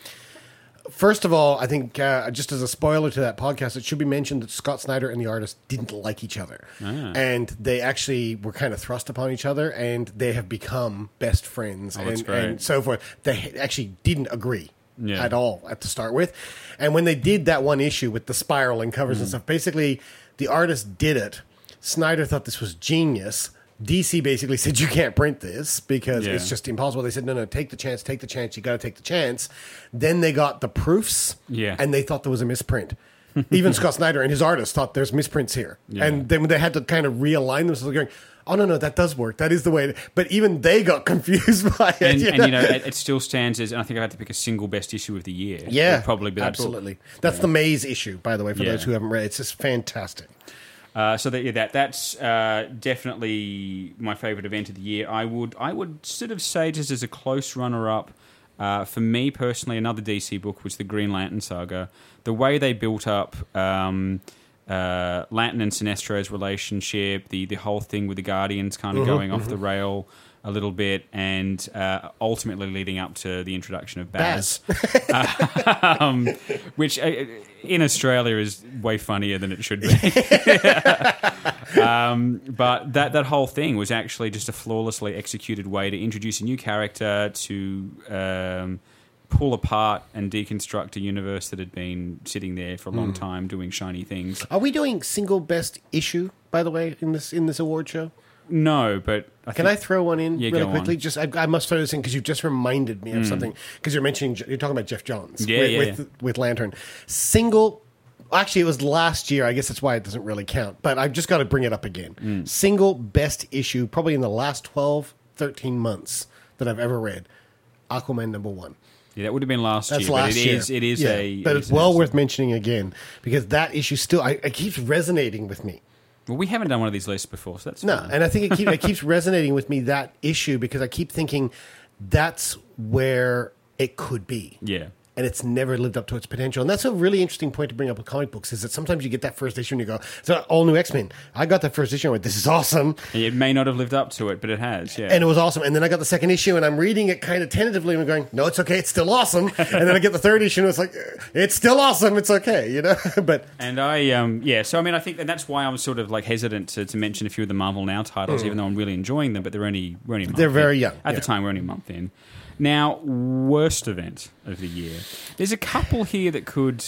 First of all, I think, just as a spoiler to that podcast, it should be mentioned that Scott Snyder and the artist didn't like each other. And they actually were kind of thrust upon each other, and they have become best friends and so forth. They actually didn't agree at all to start with. And when they did that one issue with the spiral and covers and stuff, basically the artist did it. Snyder thought this was genius. DC basically said, you can't print this because it's just impossible. They said, no, take the chance. You got to take the chance. Then they got the proofs, and they thought there was a misprint. Even Scott Snyder and his artists thought there's misprints here. Yeah. And then they had to kind of realign themselves going, oh, no, that does work. That is the way. But even they got confused by it. And it still stands as, and I think I had to pick a single best issue of the year. Yeah, it would probably be that absolutely. book. That's the Maze issue, by the way, for those who haven't read it. It's just fantastic. So that's definitely my favourite event of the year. I would sort of say, just as a close runner-up, for me personally, another DC book was the Green Lantern saga. The way they built up Lantern and Sinestro's relationship, the whole thing with the Guardians kind of going off the rail a little bit, and ultimately leading up to the introduction of Baz. Which in Australia is way funnier than it should be. But that whole thing was actually just a flawlessly executed way to introduce a new character, to pull apart and deconstruct a universe that had been sitting there for a long time doing shiny things. Are we doing single best issue, by the way, in this award show? No, but can I throw one in really quickly? On. Just I must throw this in because you just reminded me of something. Because you're talking about Jeff Johns with Lantern. Actually, it was last year. I guess that's why it doesn't really count. But I've just got to bring it up again. Single best issue, probably in the last 12, 13 months that I've ever read. Aquaman #1. Yeah, that would have been last year. That's last year. It is but it's well worth mentioning again because that issue still it keeps resonating with me. Well, we haven't done one of these lists before, so that's fine. And I think it keeps resonating with me, that issue, because I keep thinking that's where it could be. Yeah. And it's never lived up to its potential. And that's a really interesting point to bring up with comic books, is that sometimes you get that first issue and you go, so all new X-Men. I got that first issue and I went, this is awesome. It may not have lived up to it, but it has, yeah. And it was awesome. And then I got the second issue and I'm reading it kind of tentatively and I'm going, no, it's okay, it's still awesome. And then I get the third issue and it's like, it's still awesome, it's okay, But and so I mean, I think that's why I'm sort of like hesitant to mention a few of the Marvel Now titles, even though I'm really enjoying them, but we're only a month They're very young. At the time, we're only a month in. Now, worst event of the year. There's a couple here that could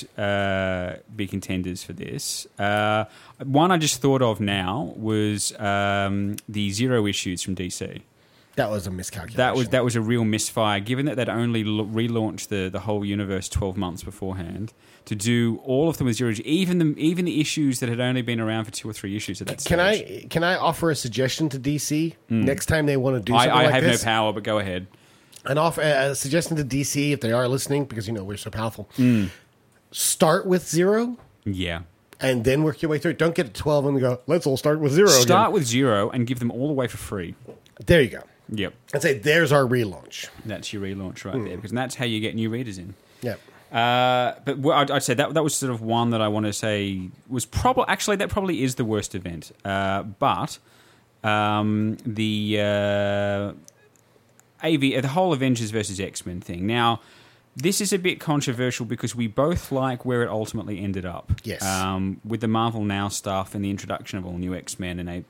be contenders for this. One I just thought of now was the Zero issues from DC. That was a miscalculation. That was a real misfire, given that they'd only relaunched the whole universe 12 months beforehand. To do all of them with Zero issues, even the issues that had only been around for 2 or 3 issues at that stage. Can I offer a suggestion to DC next time they want to do something like this? I have no power, but go ahead. And offer a suggestion to DC, if they are listening, because we're so powerful. Start with Zero. Yeah. And then work your way through it. Don't get to 12 and go, let's all start with Zero Start again. with Zero and give them all away for free. There you go. Yep. And say, there's our relaunch. That's your relaunch right there, because that's how you get new readers in. Yep. But I'd say that was sort of one that I want to say was probably... Actually, that probably is the worst event. But the whole Avengers versus X-Men thing. Now, this is a bit controversial because we both like where it ultimately ended up. Yes. With the Marvel Now stuff and the introduction of all new X-Men and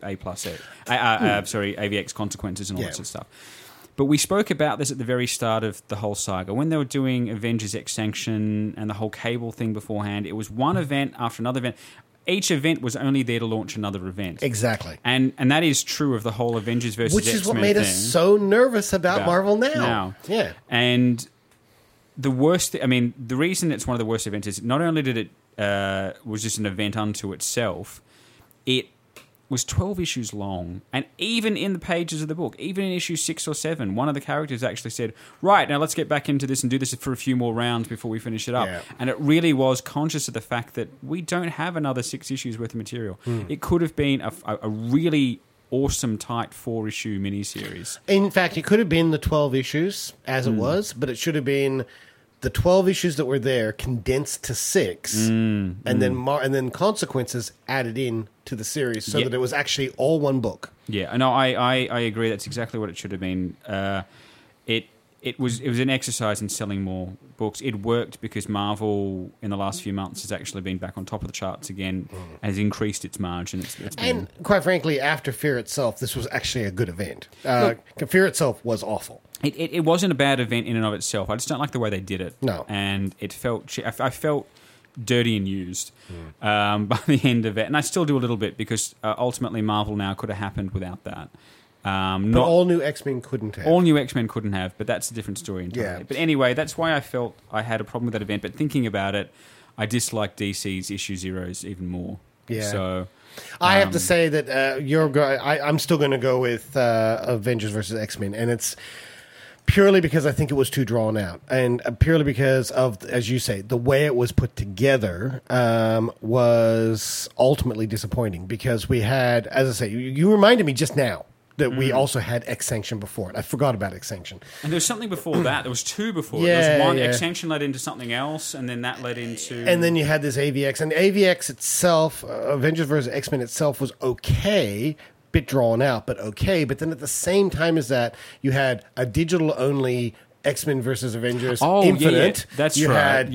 AVX Consequences and all that sort of stuff. But we spoke about this at the very start of the whole saga. When they were doing Avengers Extinction and the whole Cable thing beforehand, it was one event after another event. Each event was only there to launch another event. Exactly. And that is true of the whole Avengers versus X-Men thing. Which is what made us so nervous about Marvel Now. Yeah. And the worst... the reason it's one of the worst events is not only did it was just an event unto itself, it was 12 issues long. And even in the pages of the book, even in issue 6 or 7, one of the characters actually said, right, now let's get back into this and do this for a few more rounds before we finish it up. Yeah. And it really was conscious of the fact that we don't have another 6 issues worth of material. It could have been a really awesome, tight 4-issue miniseries. In fact, it could have been the 12 issues as it was, but it should have been the 12 issues that were there condensed to 6, and then Consequences added in to the series so that it was actually all one book. Yeah, no, I agree. That's exactly what it should have been. It was an exercise in selling more books. It worked because Marvel in the last few months has actually been back on top of the charts again, has increased its margin. It's been... And quite frankly, after Fear Itself, this was actually a good event. Fear Itself was awful. It wasn't a bad event in and of itself. I just don't like the way they did it. No. And it felt... I felt dirty and used by the end of it. And I still do a little bit because ultimately Marvel Now could have happened without that. But all new X-Men couldn't have. All new X-Men couldn't have, but that's a different story entirely. Yeah. But anyway, that's why I felt I had a problem with that event. But thinking about it, I dislike DC's issue zeros even more. Yeah. So I have to say that I'm still going to go with Avengers versus X-Men, and it's purely because I think it was too drawn out, and purely because of, as you say, the way it was put together was ultimately disappointing. Because we had, as I say, you reminded me just now that we also had X-Sanction before it. I forgot about X-Sanction. And there was something before that. There was two before it. Yeah, there was one, yeah. X-Sanction led into something else, and then that led into... And then you had this AVX. And AVX itself, Avengers vs. X-Men itself, was okay, bit drawn out, but okay. But then at the same time as that, you had a digital-only X-Men versus Avengers Infinite. Yeah, that's you right. had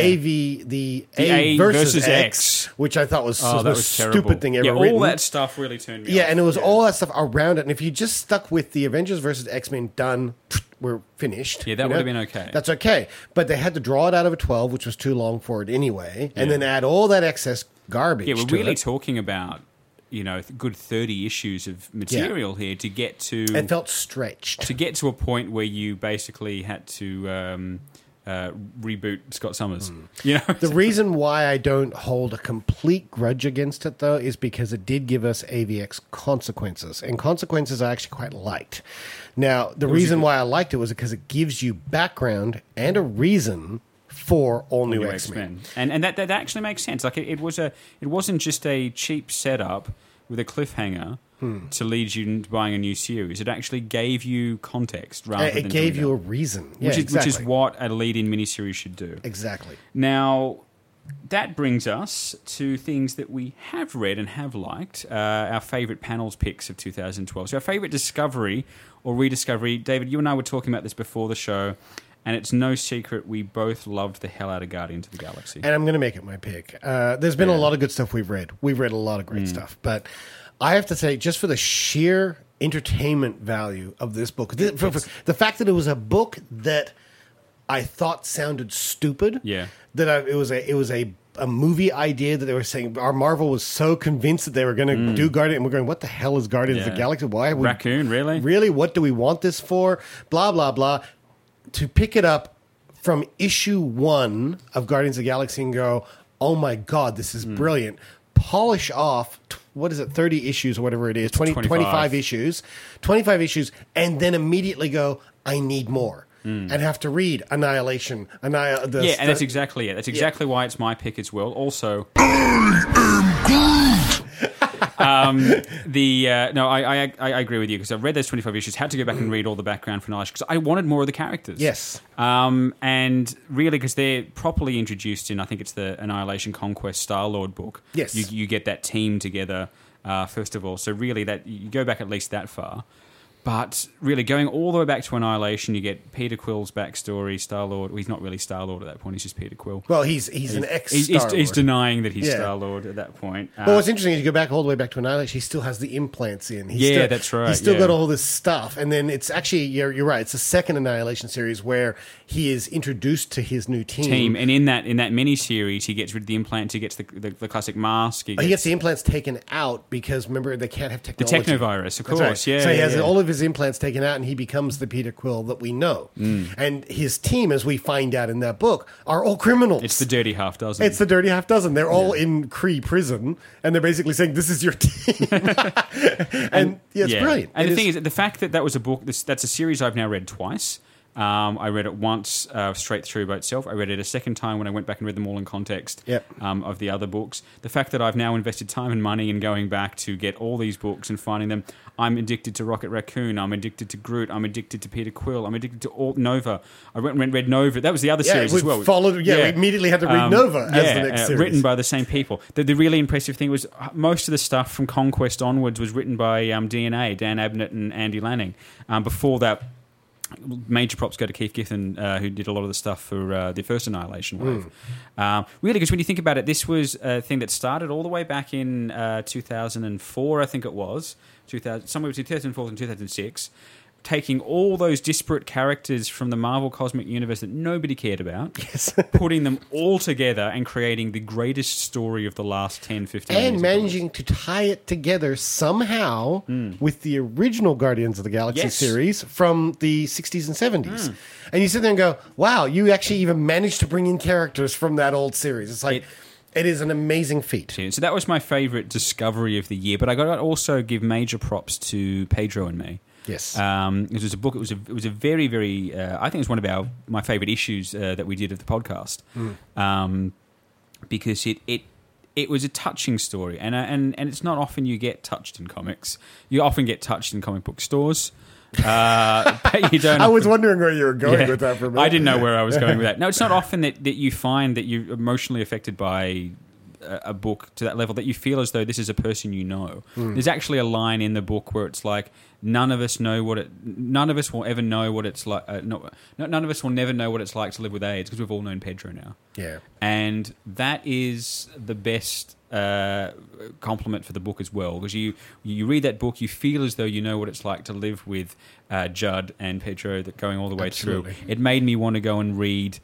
the A versus X, which I thought was the most stupid thing ever written. All that stuff really turned me off. Yeah, and it was all that stuff around it. And if you just stuck with the Avengers versus X-Men done, we're finished. Yeah, that would have been okay. That's okay. But they had to draw it out of a 12, which was too long for it anyway, and then add all that excess garbage. Yeah, we're to really it. talking about, good 30 issues of material here to get to... It felt stretched. To get to a point where you basically had to reboot Scott Summers. The reason why I don't hold a complete grudge against it, though, is because it did give us AVX Consequences. And Consequences I actually quite liked. Now, the reason why I liked it was because it gives you background and a reason for all new X-Men. And that actually makes sense. Like it wasn't just a cheap setup with a cliffhanger to lead you into buying a new series. It actually gave you context rather than... It gave you a reason. Which is what a lead-in miniseries should do. Exactly. Now, that brings us to things that we have read and have liked, our favourite panels picks of 2012. So our favourite discovery or rediscovery, David, you and I were talking about this before the show, and it's no secret we both loved the hell out of Guardians of the Galaxy. And I'm going to make it my pick. There's been a lot of good stuff we've read. We've read a lot of great stuff. But I have to say, just for the sheer entertainment value of this book, for the fact that it was a book that I thought sounded stupid, that it was a movie idea that they were saying, our Marvel was so convinced that they were going to do Guardian, and we're going, what the hell is Guardians of the Galaxy? Why would Raccoon, really? Really? What do we want this for? Blah, blah, blah. To pick it up from issue 1 of Guardians of the Galaxy and go, oh my God, this is brilliant. Polish off, 30 issues or whatever it is, 25 issues, and then immediately go, I need more. And have to read Annihilation. And that's exactly it. That's exactly why it's my pick as well. Also, I agree with you, because I've read those 25 issues, had to go back and read all the background for Annihilation because I wanted more of the characters. Yes. And really, because they're properly introduced in, I think it's the Annihilation Conquest Star-Lord book. Yes. You get that team together, first of all. So really, that you go back at least that far. But really, going all the way back to Annihilation, you get Peter Quill's backstory, Star-Lord. Well, he's not really Star-Lord at that point, he's just Peter Quill. Well, he's an ex-Star-Lord. He's denying that he's Star-Lord at that point. Well, what's interesting is you go back all the way back to Annihilation, he still has the implants in. That's right. He's still got all this stuff. And then it's actually, you're right, it's the second Annihilation series where he is introduced to his new team. And in that mini-series, he gets rid of the implants, he gets the classic mask. He gets the implants taken out because, remember, they can't have technology. The technovirus, of course. Right. Yeah, so he has all of his implants taken out, and he becomes the Peter Quill that we know. And his team, as we find out in that book, are all criminals. It's the dirty half dozen. They're all in Kree prison, and they're basically saying, this is your team. and it's brilliant. And the thing is, the fact that was a book, that's a series I've now read twice. I read it once straight through by itself. I read it a second time when I went back and read them all in context of the other books. The fact that I've now invested time and money in going back to get all these books and finding them. I'm addicted to Rocket Raccoon. I'm addicted to Groot. I'm addicted to Peter Quill. I'm addicted to Nova. I went and read Nova. That was the other series as well. We immediately had to read Nova as the next series. Written by the same people. The really impressive thing was most of the stuff from Conquest onwards was written by DNA, Dan Abnett and Andy Lanning. Before that, major props go to Keith Giffen, who did a lot of the stuff for the first Annihilation wave. Really, because when you think about it, this was a thing that started all the way back in 2004, I think it was, somewhere between 2004 and 2006. taking all those disparate characters from the Marvel Cosmic Universe that nobody cared about, putting them all together and creating the greatest story of the last 10, 15 years. And managing to tie it together somehow with the original Guardians of the Galaxy series from the 60s and 70s. And you sit there and go, wow, you actually even managed to bring in characters from that old series. It's like... It is an amazing feat. So that was my favourite discovery of the year. But I got to also give major props to Pedro and Me. Yes. It was a book. It was a very, very. I think it was one of my favourite issues that we did of the podcast, because it was a touching story, and it's not often you get touched in comics. You often get touched in comic book stores. But you don't. I was wondering where you were going with that for a minute. I didn't know where I was going with that. No, it's not often that you find that you're emotionally affected by a book to that level that you feel as though this is a person you know. There's actually a line in the book where it's like, none of us will ever know what it's like. None of us will never know what it's like to live with AIDS because we've all known Pedro now. Yeah, and that is the best compliment for the book as well, because you read that book, you feel as though you know what it's like to live with Judd and Pedro, that going all the way through. It made me want to go and read,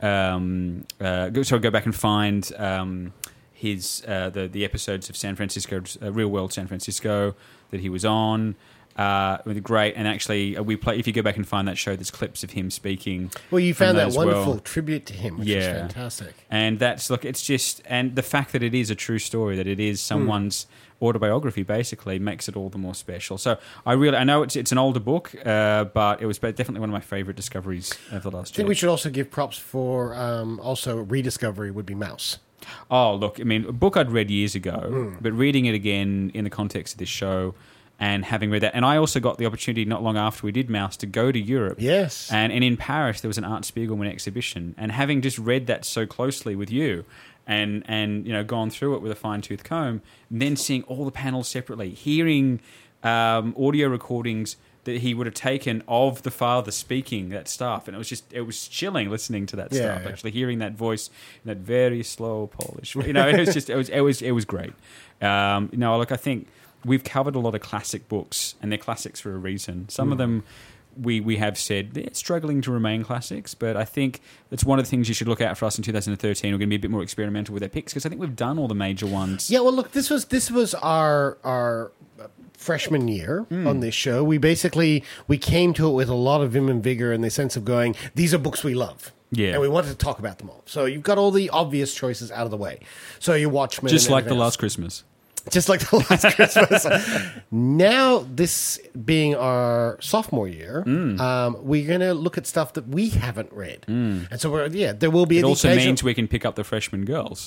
go back and find his the episodes of San Francisco, Real World San Francisco that he was on. Really great, and actually, if you go back and find that show, there's clips of him speaking. Well, you found that wonderful tribute to him, which is fantastic. And it's just, and the fact that it is a true story, that it is someone's autobiography, basically makes it all the more special. So I know it's an older book, but it was definitely one of my favorite discoveries of the last year. I think we should also give props for also rediscovery would be Mouse. Oh, look, I mean, a book I'd read years ago, but reading it again in the context of this show. And having read that, and I also got the opportunity not long after we did Mouse to go to Europe. Yes, and in Paris there was an Art Spiegelman exhibition, and having just read that so closely with you, and gone through it with a fine-tooth comb, and then seeing all the panels separately, hearing audio recordings that he would have taken of the father speaking that stuff, and it was chilling listening to that stuff. Actually, hearing that voice in that very slow Polish, it was great. Look, I think. We've covered a lot of classic books, and they're classics for a reason. Some of them we have said they're struggling to remain classics, but I think it's one of the things you should look out for us in 2013. We're going to be a bit more experimental with our picks, because I think we've done all the major ones. Yeah, well, look, this was our freshman year on this show. We came to it with a lot of vim and vigor and the sense of going, these are books we love. Yeah. And we wanted to talk about them all. So you've got all the obvious choices out of the way. So you Watchmen. Just like The Last Christmas. Just like The Last Christmas. Now, this being our sophomore year, we're going to look at stuff that we haven't read. And so, there will be... It also means we can pick up the freshman girls.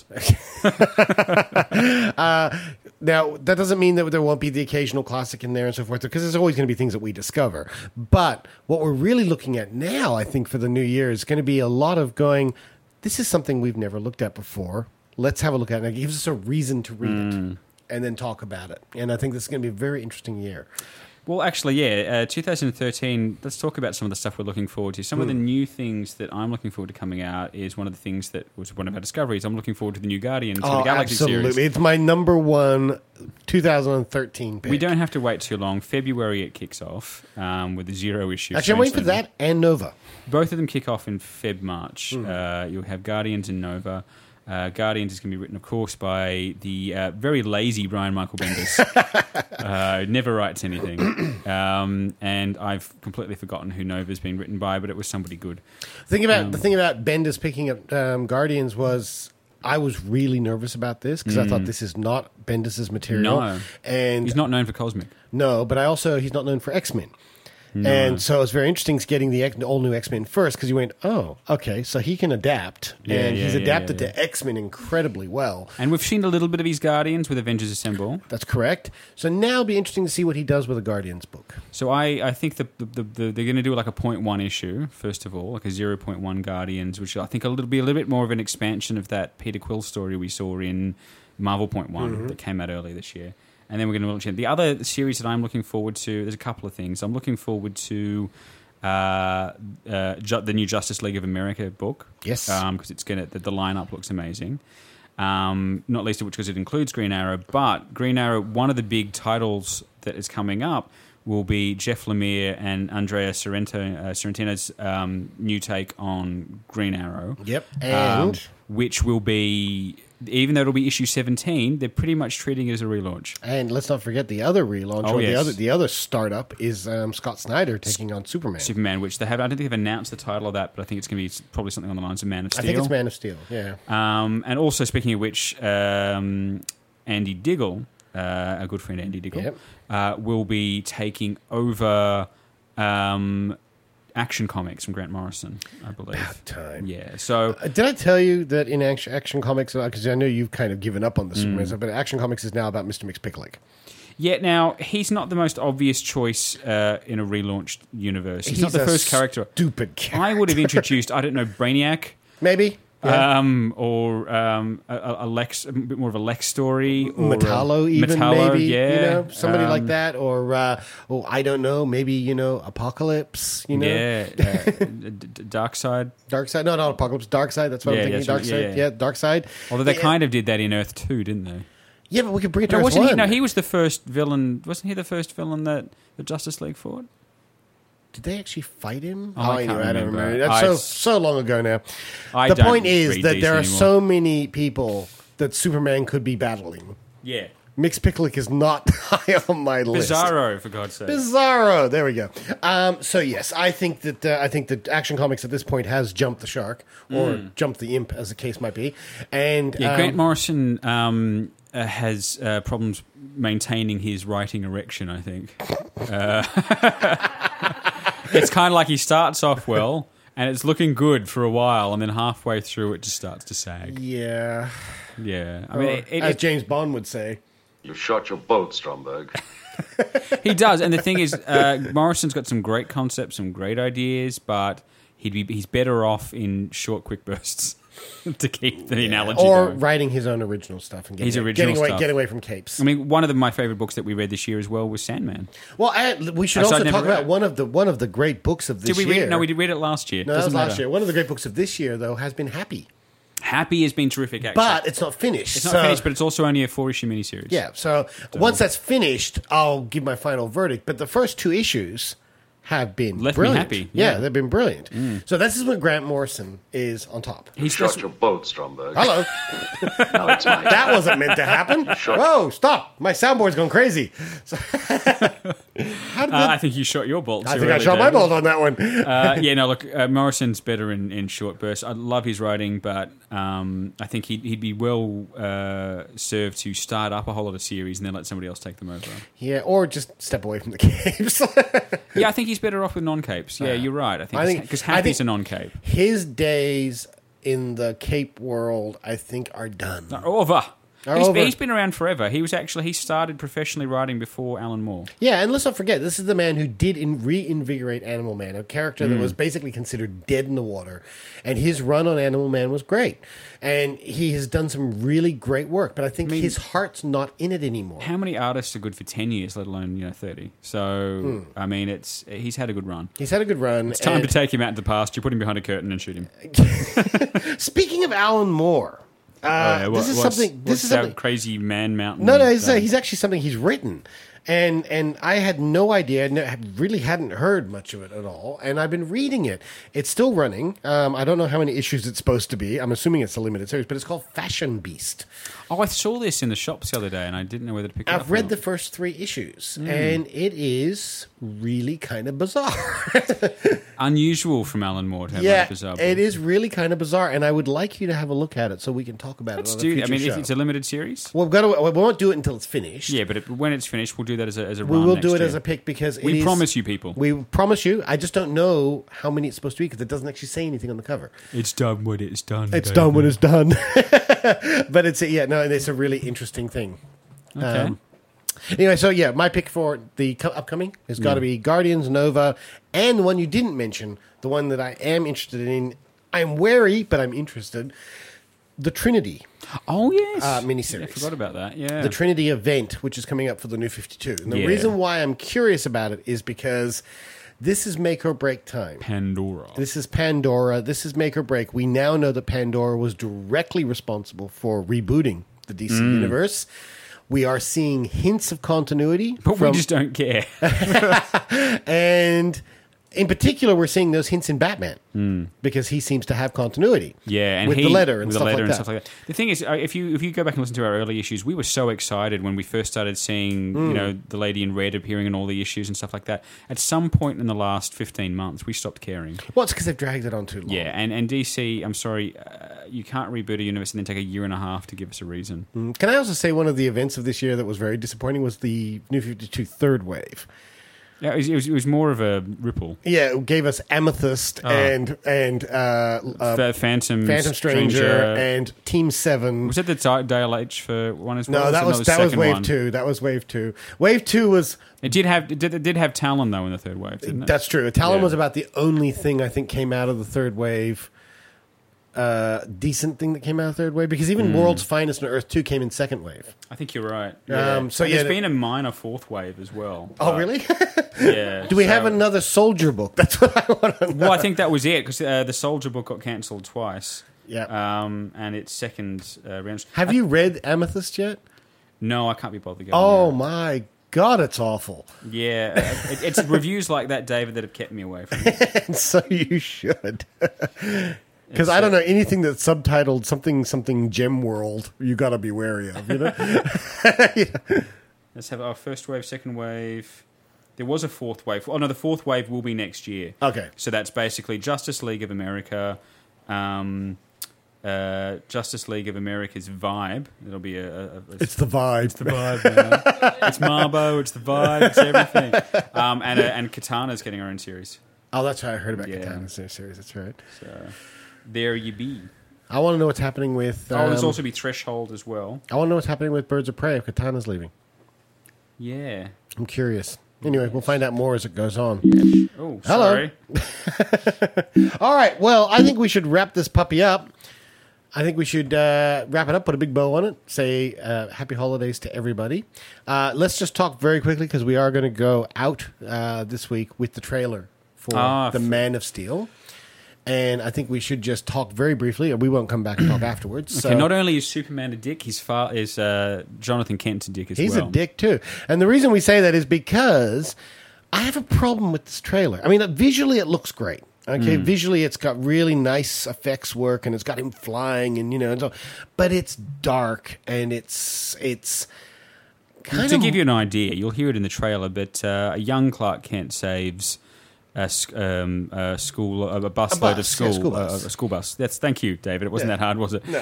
Now, that doesn't mean that there won't be the occasional classic in there and so forth, because there's always going to be things that we discover. But what we're really looking at now, I think, for the new year is going to be a lot of going, this is something we've never looked at before. Let's have a look at it. It gives us a reason to read it. And then talk about it. And I think this is going to be a very interesting year. Well, actually, 2013, let's talk about some of the stuff we're looking forward to. Some of the new things that I'm looking forward to coming out is one of the things that was one of our discoveries. I'm looking forward to the new Guardians of the Galaxy series. Absolutely. It's my number one 2013 pick. We don't have to wait too long. February it kicks off with the 0 issue. Actually, I'm waiting for that and Nova. Both of them kick off in March. You'll have Guardians and Nova. Guardians is going to be written, of course, by the very lazy Brian Michael Bendis. Never writes anything. And I've completely forgotten who Nova's been written by, but it was somebody good. The thing about Bendis picking up Guardians was... I was really nervous about this because I thought this is not Bendis' material. No. And he's not known for Cosmic. No, but he's not known for X-Men. No. And so it's very interesting getting the all-new X-Men first, because you went, oh, okay, so he can adapt. And he's adapted to X-Men incredibly well. And we've seen a little bit of his Guardians with Avengers Assemble. That's correct. So now it'll be interesting to see what he does with a Guardians book. So I think they're going to do like a 0.1 issue, first of all, like a 0.1 Guardians, which I think will be a little bit more of an expansion of that Peter Quill story we saw in Marvel 0.1 that came out earlier this year. And then we're going to launch it. The other series that I'm looking forward to, there's a couple of things. I'm looking forward to the new Justice League of America book. Yes. Because the lineup looks amazing. Not least of which because it includes Green Arrow. But Green Arrow, one of the big titles that is coming up will be Jeff Lemire and Andrea Sorrentino's new take on Green Arrow. Yep, and which will be, even though it'll be issue 17, they're pretty much treating it as a relaunch. And let's not forget the other relaunch, the other startup is Scott Snyder taking on Superman. Which I don't think they've announced the title of that, but I think it's going to be probably something on the lines of Man of Steel. I think it's Man of Steel, yeah. And also, speaking of which, Andy Diggle, our good friend Andy Diggle, will be taking over Action Comics from Grant Morrison, I believe. About time. Yeah. So, did I tell you that in Action Comics, because I know you've kind of given up on the Superman stuff, but Action Comics is now about Mr. Mxyzptlk. Yeah, now, he's not the most obvious choice in a relaunched universe. He's not the first character. Stupid character. I would have introduced, I don't know, Brainiac. Maybe. Yeah. Or a bit more of a Lex story, or Metallo, even maybe, yeah, somebody like that, or I don't know, maybe Apocalypse, Darkseid, no, not Apocalypse, Darkseid. That's what I'm thinking. Darkseid, Darkseid. Although they kind of did that in Earth 2, didn't they? Yeah, but we could bring it to Earth 1. He was the first villain. Wasn't he the first villain that the Justice League fought? Did they actually fight him? I don't remember. That's so long ago now. The point is that there are so many people that Superman could be battling. Yeah. Mxyzptlk is not high on my list. Bizarro, for God's sake. Bizarro. There we go. So yes, I think that Action Comics at this point has jumped the shark, or jumped the imp, as the case might be. And Grant Morrison has problems maintaining his writing erection, I think. It's kind of like he starts off well, and it's looking good for a while, and then halfway through it just starts to sag. Yeah. Yeah. I mean, as James Bond would say. You shot your boat, Stromberg. He does, and the thing is, Morrison's got some great concepts, some great ideas, but he's better off in short, quick bursts. To keep the analogy or going. Writing his own original stuff and getting away from capes. I mean, one of my favorite books that we read this year as well was Sandman. Well, we should also talk about one of the great books of this year. Read it? No, we did read it last year. No, that was last year. One of the great books of this year, though, has been Happy. Happy has been terrific, actually. But it's not finished. It's not finished, but it's also only a 4-issue miniseries. Yeah, so once that's finished, I'll give my final verdict. But the first 2 issues have been brilliant. Me happy. Yeah, they've been brilliant. So this is when Grant Morrison is on top. You shot your boat, Stromberg. Hello. No, it's mine. That wasn't meant to happen. Whoa, stop. My soundboard's going crazy. I think you shot your bolt. I think I shot my bolt on that one. Morrison's better in short bursts. I love his writing, but I think he'd be well served to start up a whole lot of series and then let somebody else take them over. Yeah, or just step away from the capes. Yeah, I think he's better off with non-capes. Yeah, you're right. I think because Happy's a non-cape. His days in the cape world, I think, are done. Over. He's been around forever. He started professionally writing before Alan Moore. Yeah, and let's not forget, this is the man who did reinvigorate Animal Man, a character that was basically considered dead in the water. And his run on Animal Man was great. And he has done some really great work, but I think his heart's not in it anymore. How many artists are good for 10 years, let alone 30? So, I mean, he's had a good run. He's had a good run. It's time to take him out into the pasture, put him behind a curtain and shoot him. Speaking of Alan Moore... this is something crazy Man Mountain. No, he's actually something he's written, and I had no idea. I really hadn't heard much of it at all, and I've been reading it. It's still running. I don't know how many issues it's supposed to be. I'm assuming it's a limited series, but it's called Fashion Beast. Oh, I saw this in the shops the other day, and I didn't know whether to pick it up. I've read the first 3 issues, and it is really kind of bizarre. Unusual from Alan Moore to have a bizarre book. It is really kind of bizarre, and I would like you to have a look at it so we can talk about it on a future show. It's a limited series? We won't do it until it's finished. Yeah, but when it's finished, we'll do that as a run. We will do it as a pick because we promise you people. We promise you. I just don't know how many it's supposed to be because it doesn't actually say anything on the cover. It's done when it's done. It's done when it's done. But it's a really interesting thing. Okay. Anyway, so my pick for the upcoming has got to be Guardians, Nova, and the one you didn't mention, the one that I am interested in. I'm wary, but I'm interested. The Trinity. Oh, yes. Miniseries. I forgot about that, yeah. The Trinity event, which is coming up for the New 52. And the reason why I'm curious about it is because this is make or break time. Pandora. This is Pandora. This is make or break. We now know that Pandora was directly responsible for rebooting the DC universe. we are seeing hints of continuity. But we just don't care. And in particular, we're seeing those hints in Batman because he seems to have continuity. Yeah, and with the letter and stuff like that. Stuff like that. The thing is, if you go back and listen to our early issues, we were so excited when we first started seeing the Lady in Red appearing in all the issues and stuff like that. At some point in the last 15 months, we stopped caring. Well, it's because they've dragged it on too long. Yeah, and DC, I'm sorry, you can't reboot a universe and then take a year and a half to give us a reason. Can I also say one of the events of this year that was very disappointing was the New 52 third wave. Yeah, it was more of a ripple. Yeah, it gave us Amethyst and Phantom Stranger and Team 7. Was it the Dale H for one as well? No, that was Wave 2. That was Wave 2. Wave 2 was... It did have Talon, though, in the third wave, didn't it? That's true. Talon was about the only thing I think came out of the third wave. Decent thing that came out of third wave, because even World's Finest and Earth 2 came in second wave. I think you're right. Yeah. There's been a minor fourth wave as well. Oh, really? Yeah. Do we have another Soldier book? That's what I want to know. Well, I think that was it, because the Soldier book got cancelled twice. Yeah. And its second round. Have you read Amethyst yet? No, I can't be bothered going. Oh, my God, it's awful. Yeah. It's reviews like that, David, that have kept me away from it. And so you should. Because I don't know anything that's subtitled something Gem World. You got to be wary of, you know. Yeah. Let's have our first wave, second wave. There was a fourth wave. Oh no, the fourth wave will be next year. Okay. So that's basically Justice League of America, Justice League of America's Vibe. It'll be it's the vibe. It's the vibe. Man. It's Marbo. It's the vibe. It's everything. And Katana's getting her own series. Oh, that's right. I heard about Katana's series. That's right. So there you be. I want to know what's happening with... there's also be Threshold as well. I want to know what's happening with Birds of Prey if Katana's leaving. Yeah. I'm curious. Anyway, we'll find out more as it goes on. Yeah. Oh, sorry. Hello. All right. Well, I think we should wrap this puppy up. I think we should wrap it up, put a big bow on it, say happy holidays to everybody. Let's just talk very quickly, because we are going to go out this week with the trailer for The Man of Steel. And I think we should just talk very briefly, and we won't come back and talk afterwards. Okay, not only is Superman a dick, is Jonathan Kent's a dick as well. He's a dick too. And the reason we say that is because I have a problem with this trailer. I mean, visually it looks great. Okay, visually it's got really nice effects work, and it's got him flying, and and so, but it's dark, and it's kind of... To give you an idea, you'll hear it in the trailer, but a young Clark Kent saves a school bus. Thank you, David. It wasn't that hard, was it? No.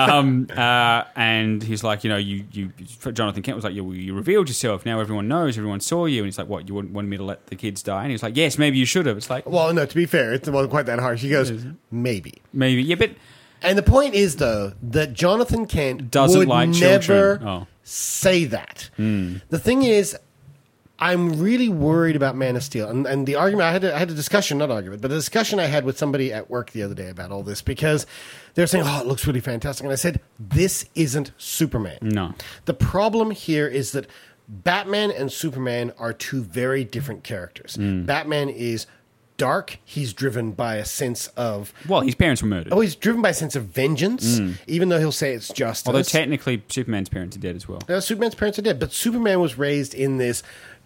And he's like, Jonathan Kent was like, you revealed yourself. Now everyone knows. Everyone saw you. And he's like, what? You wanted me to let the kids die? And he's like, yes, maybe you should have. It's like, well, no. To be fair, it wasn't quite that harsh. He goes, maybe, yeah, but. And the point is, though, that Jonathan Kent doesn't would like never say that. The thing is, I'm really worried about Man of Steel. And the argument, I had a discussion, not argument, but a discussion I had with somebody at work the other day about all this, because they're saying, it looks really fantastic. And I said, this isn't Superman. No. The problem here is that Batman and Superman are two very different characters. Batman is dark. He's driven by a sense of... Well, his parents were murdered. Oh, he's driven by a sense of vengeance, even though he'll say it's justice. Although technically Superman's parents are dead as well. Superman's parents are dead, but Superman was raised in this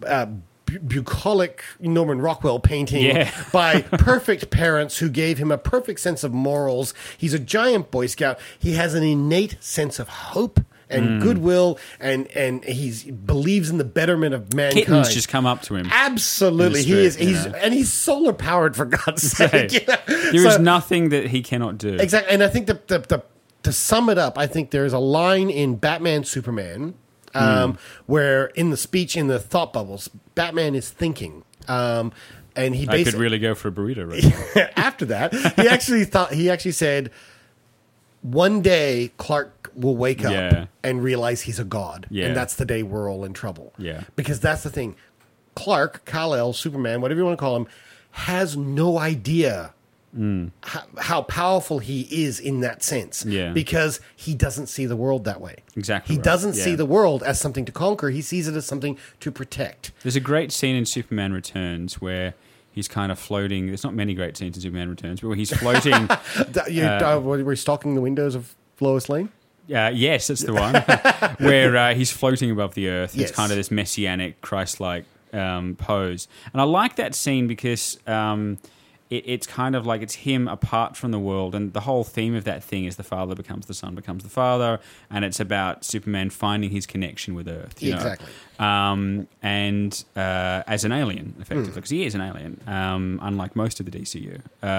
bucolic Norman Rockwell painting by perfect parents who gave him a perfect sense of morals. He's a giant Boy Scout. He has an innate sense of hope and goodwill, and he believes in the betterment of mankind. Kittens just come up to him. Absolutely, and he's solar powered, for God's sake. There is nothing that he cannot do. Exactly, and I think to sum it up, I think there is a line in Batman Superman where in the speech, in the thought bubbles, Batman is thinking. And he I could really go for a burrito right now. After that, he actually said, one day Clark will wake up and realize he's a god. Yeah. And that's the day we're all in trouble. Yeah. Because that's the thing. Clark, Kal-El, Superman, whatever you want to call him, has no idea how powerful he is in that sense. Yeah. Because he doesn't see the world that way. Exactly. He doesn't see the world as something to conquer. He sees it as something to protect. There's a great scene in Superman Returns where he's kind of floating. There's not many great scenes in Superman Returns, but where he's floating. We're stalking the windows of Lois Lane? Yes, that's the one. Where he's floating above the earth. Yes. It's kind of this messianic, Christ-like pose. And I like that scene because it's kind of like it's him apart from the world. And the whole theme of that thing is the father becomes the son, becomes the father. And it's about Superman finding his connection with Earth. You exactly. know? And as an alien, effectively, because he is an alien, unlike most of the DCU.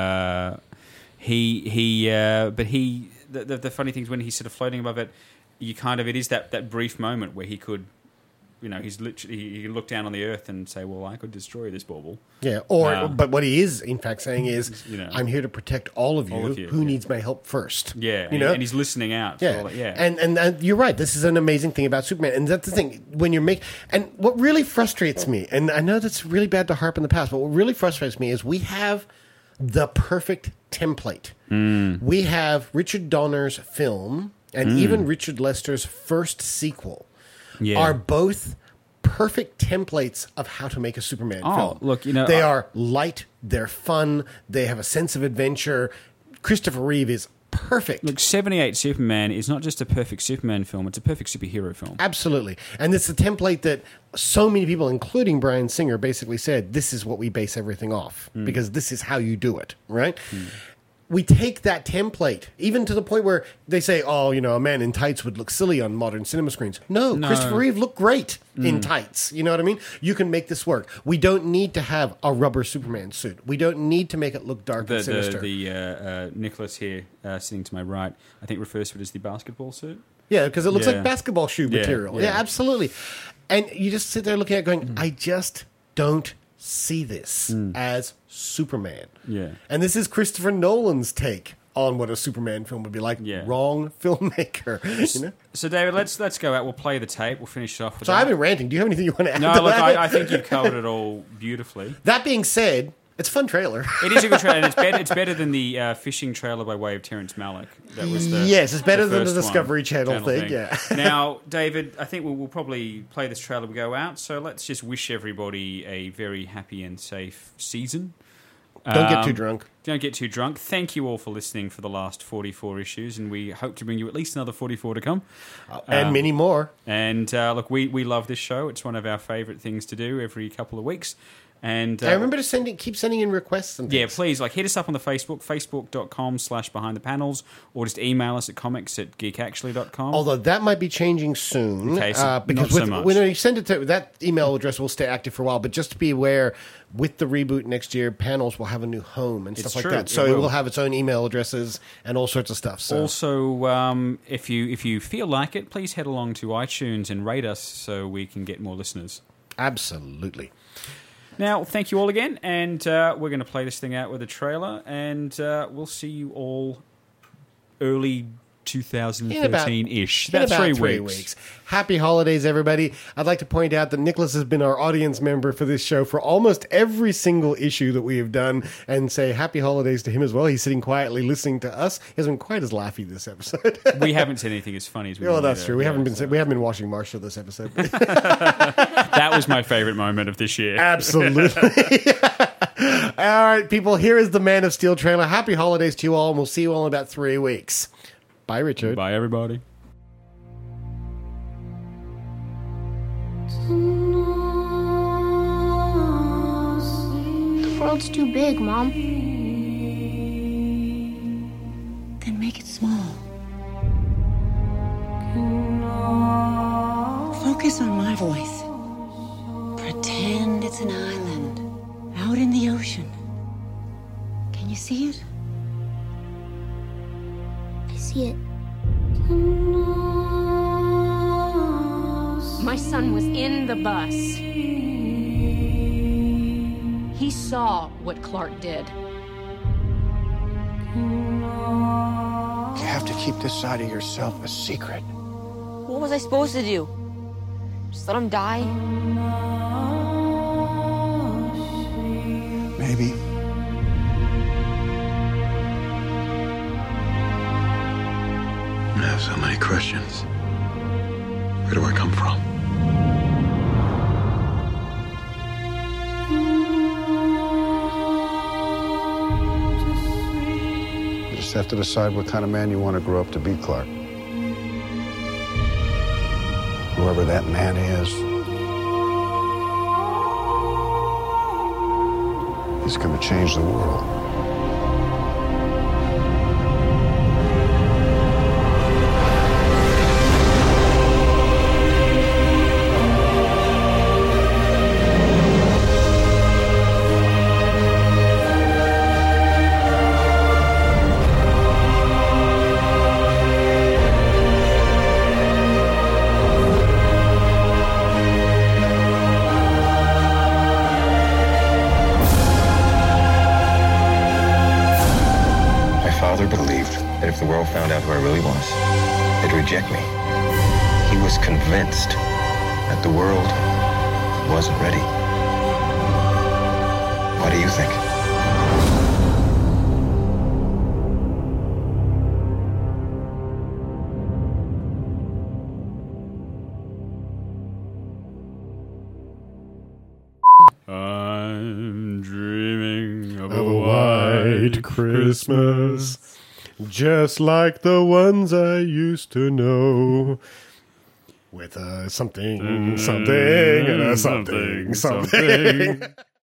The funny thing is when he's sort of floating above it, it is that brief moment where he could, he's literally, he can look down on the earth and say, well, I could destroy this bauble. Yeah, but what he is in fact saying is, I'm here to protect all of you. Who needs my help first? Yeah, and he's listening out. Yeah, all that, yeah. And you're right. This is an amazing thing about Superman, and that's the thing when you're and what really frustrates me, and I know that's really bad to harp in the past, but what really frustrates me is we have the perfect template. We have Richard Donner's film and even Richard Lester's first sequel are both perfect templates of how to make a Superman film. Look, they are light, they're fun, they have a sense of adventure. Christopher Reeve is perfect. Look, 78 Superman is not just a perfect Superman film, it's a perfect superhero film. Absolutely. And it's a template that so many people, including Bryan Singer, basically said, this is what we base everything off, because this is how you do it, right? We take that template, even to the point where they say, a man in tights would look silly on modern cinema screens. No. Christopher Reeve looked great in tights. You know what I mean? You can make this work. We don't need to have a rubber Superman suit. We don't need to make it look dark and sinister. Nicholas here, sitting to my right, I think refers to it as the basketball suit. Yeah, because it looks like basketball shoe material. Yeah, absolutely. And you just sit there looking at it going, I just don't see this as Superman. Yeah. And this is Christopher Nolan's take on what a Superman film would be like. Yeah. Wrong filmmaker. So David, let's go out. We'll play the tape. We'll finish it off with that. I've been ranting. Do you have anything you want to add? No, to look, that? I think you've covered it all beautifully. That being said, it's a fun trailer. It is a good trailer, and it's better than the fishing trailer by way of Terrence Malick. That was it's better than the Discovery Channel thing. Yeah. Now, David, I think we'll probably play this trailer. We go out. So let's just wish everybody a very happy and safe season. Don't get too drunk. Don't get too drunk. Thank you all for listening for the last 44 issues, and we hope to bring you at least another 44 to come. And many more. And look, we love this show. It's one of our favourite things to do every couple of weeks. And I remember to keep sending in requests and things. Yeah, please, hit us up on the Facebook, facebook.com/behindthepanels, or just email us at comics@geekactually.com. Although that might be changing soon. Okay, so because not so much. When you send it to that email address will stay active for a while, but just to be aware, with the reboot next year, Panels will have a new home and stuff like that. So it will have its own email addresses and all sorts of stuff. So. Also, if you feel like it, please head along to iTunes and rate us so we can get more listeners. Absolutely. Now, thank you all again, and we're going to play this thing out with a trailer, and we'll see you all early 2013-ish. About 3 weeks. Happy holidays, everybody. I'd like to point out that Nicholas has been our audience member for this show for almost every single issue that we have done, and say happy holidays to him as well. He's sitting quietly listening to us. He hasn't been quite as laughy this episode. We haven't said anything as funny as we Well, that's true. We haven't been watching Marshall this episode. That was my favorite moment of this year. Absolutely. All right, people, here is the Man of Steel trailer. Happy holidays to you all, and we'll see you all in about 3 weeks. Bye, Richard. Bye, everybody. The world's too big, Mom. Then make it small. Focus on my voice. Pretend it's an island out in the ocean. Can you see it? I see it. My son was in the bus. He saw what Clark did. You have to keep this side of yourself a secret. What was I supposed to do? Just let him die? Maybe. I have so many questions. Where do I come from? You just have to decide what kind of man you want to grow up to be, Clark. whoever that man is, he's going to change the world. If the world found out who I really was, they'd reject me. He was convinced that the world wasn't ready. What do you think? I'm dreaming of a white Christmas. Just like the ones I used to know. With a something, and a something.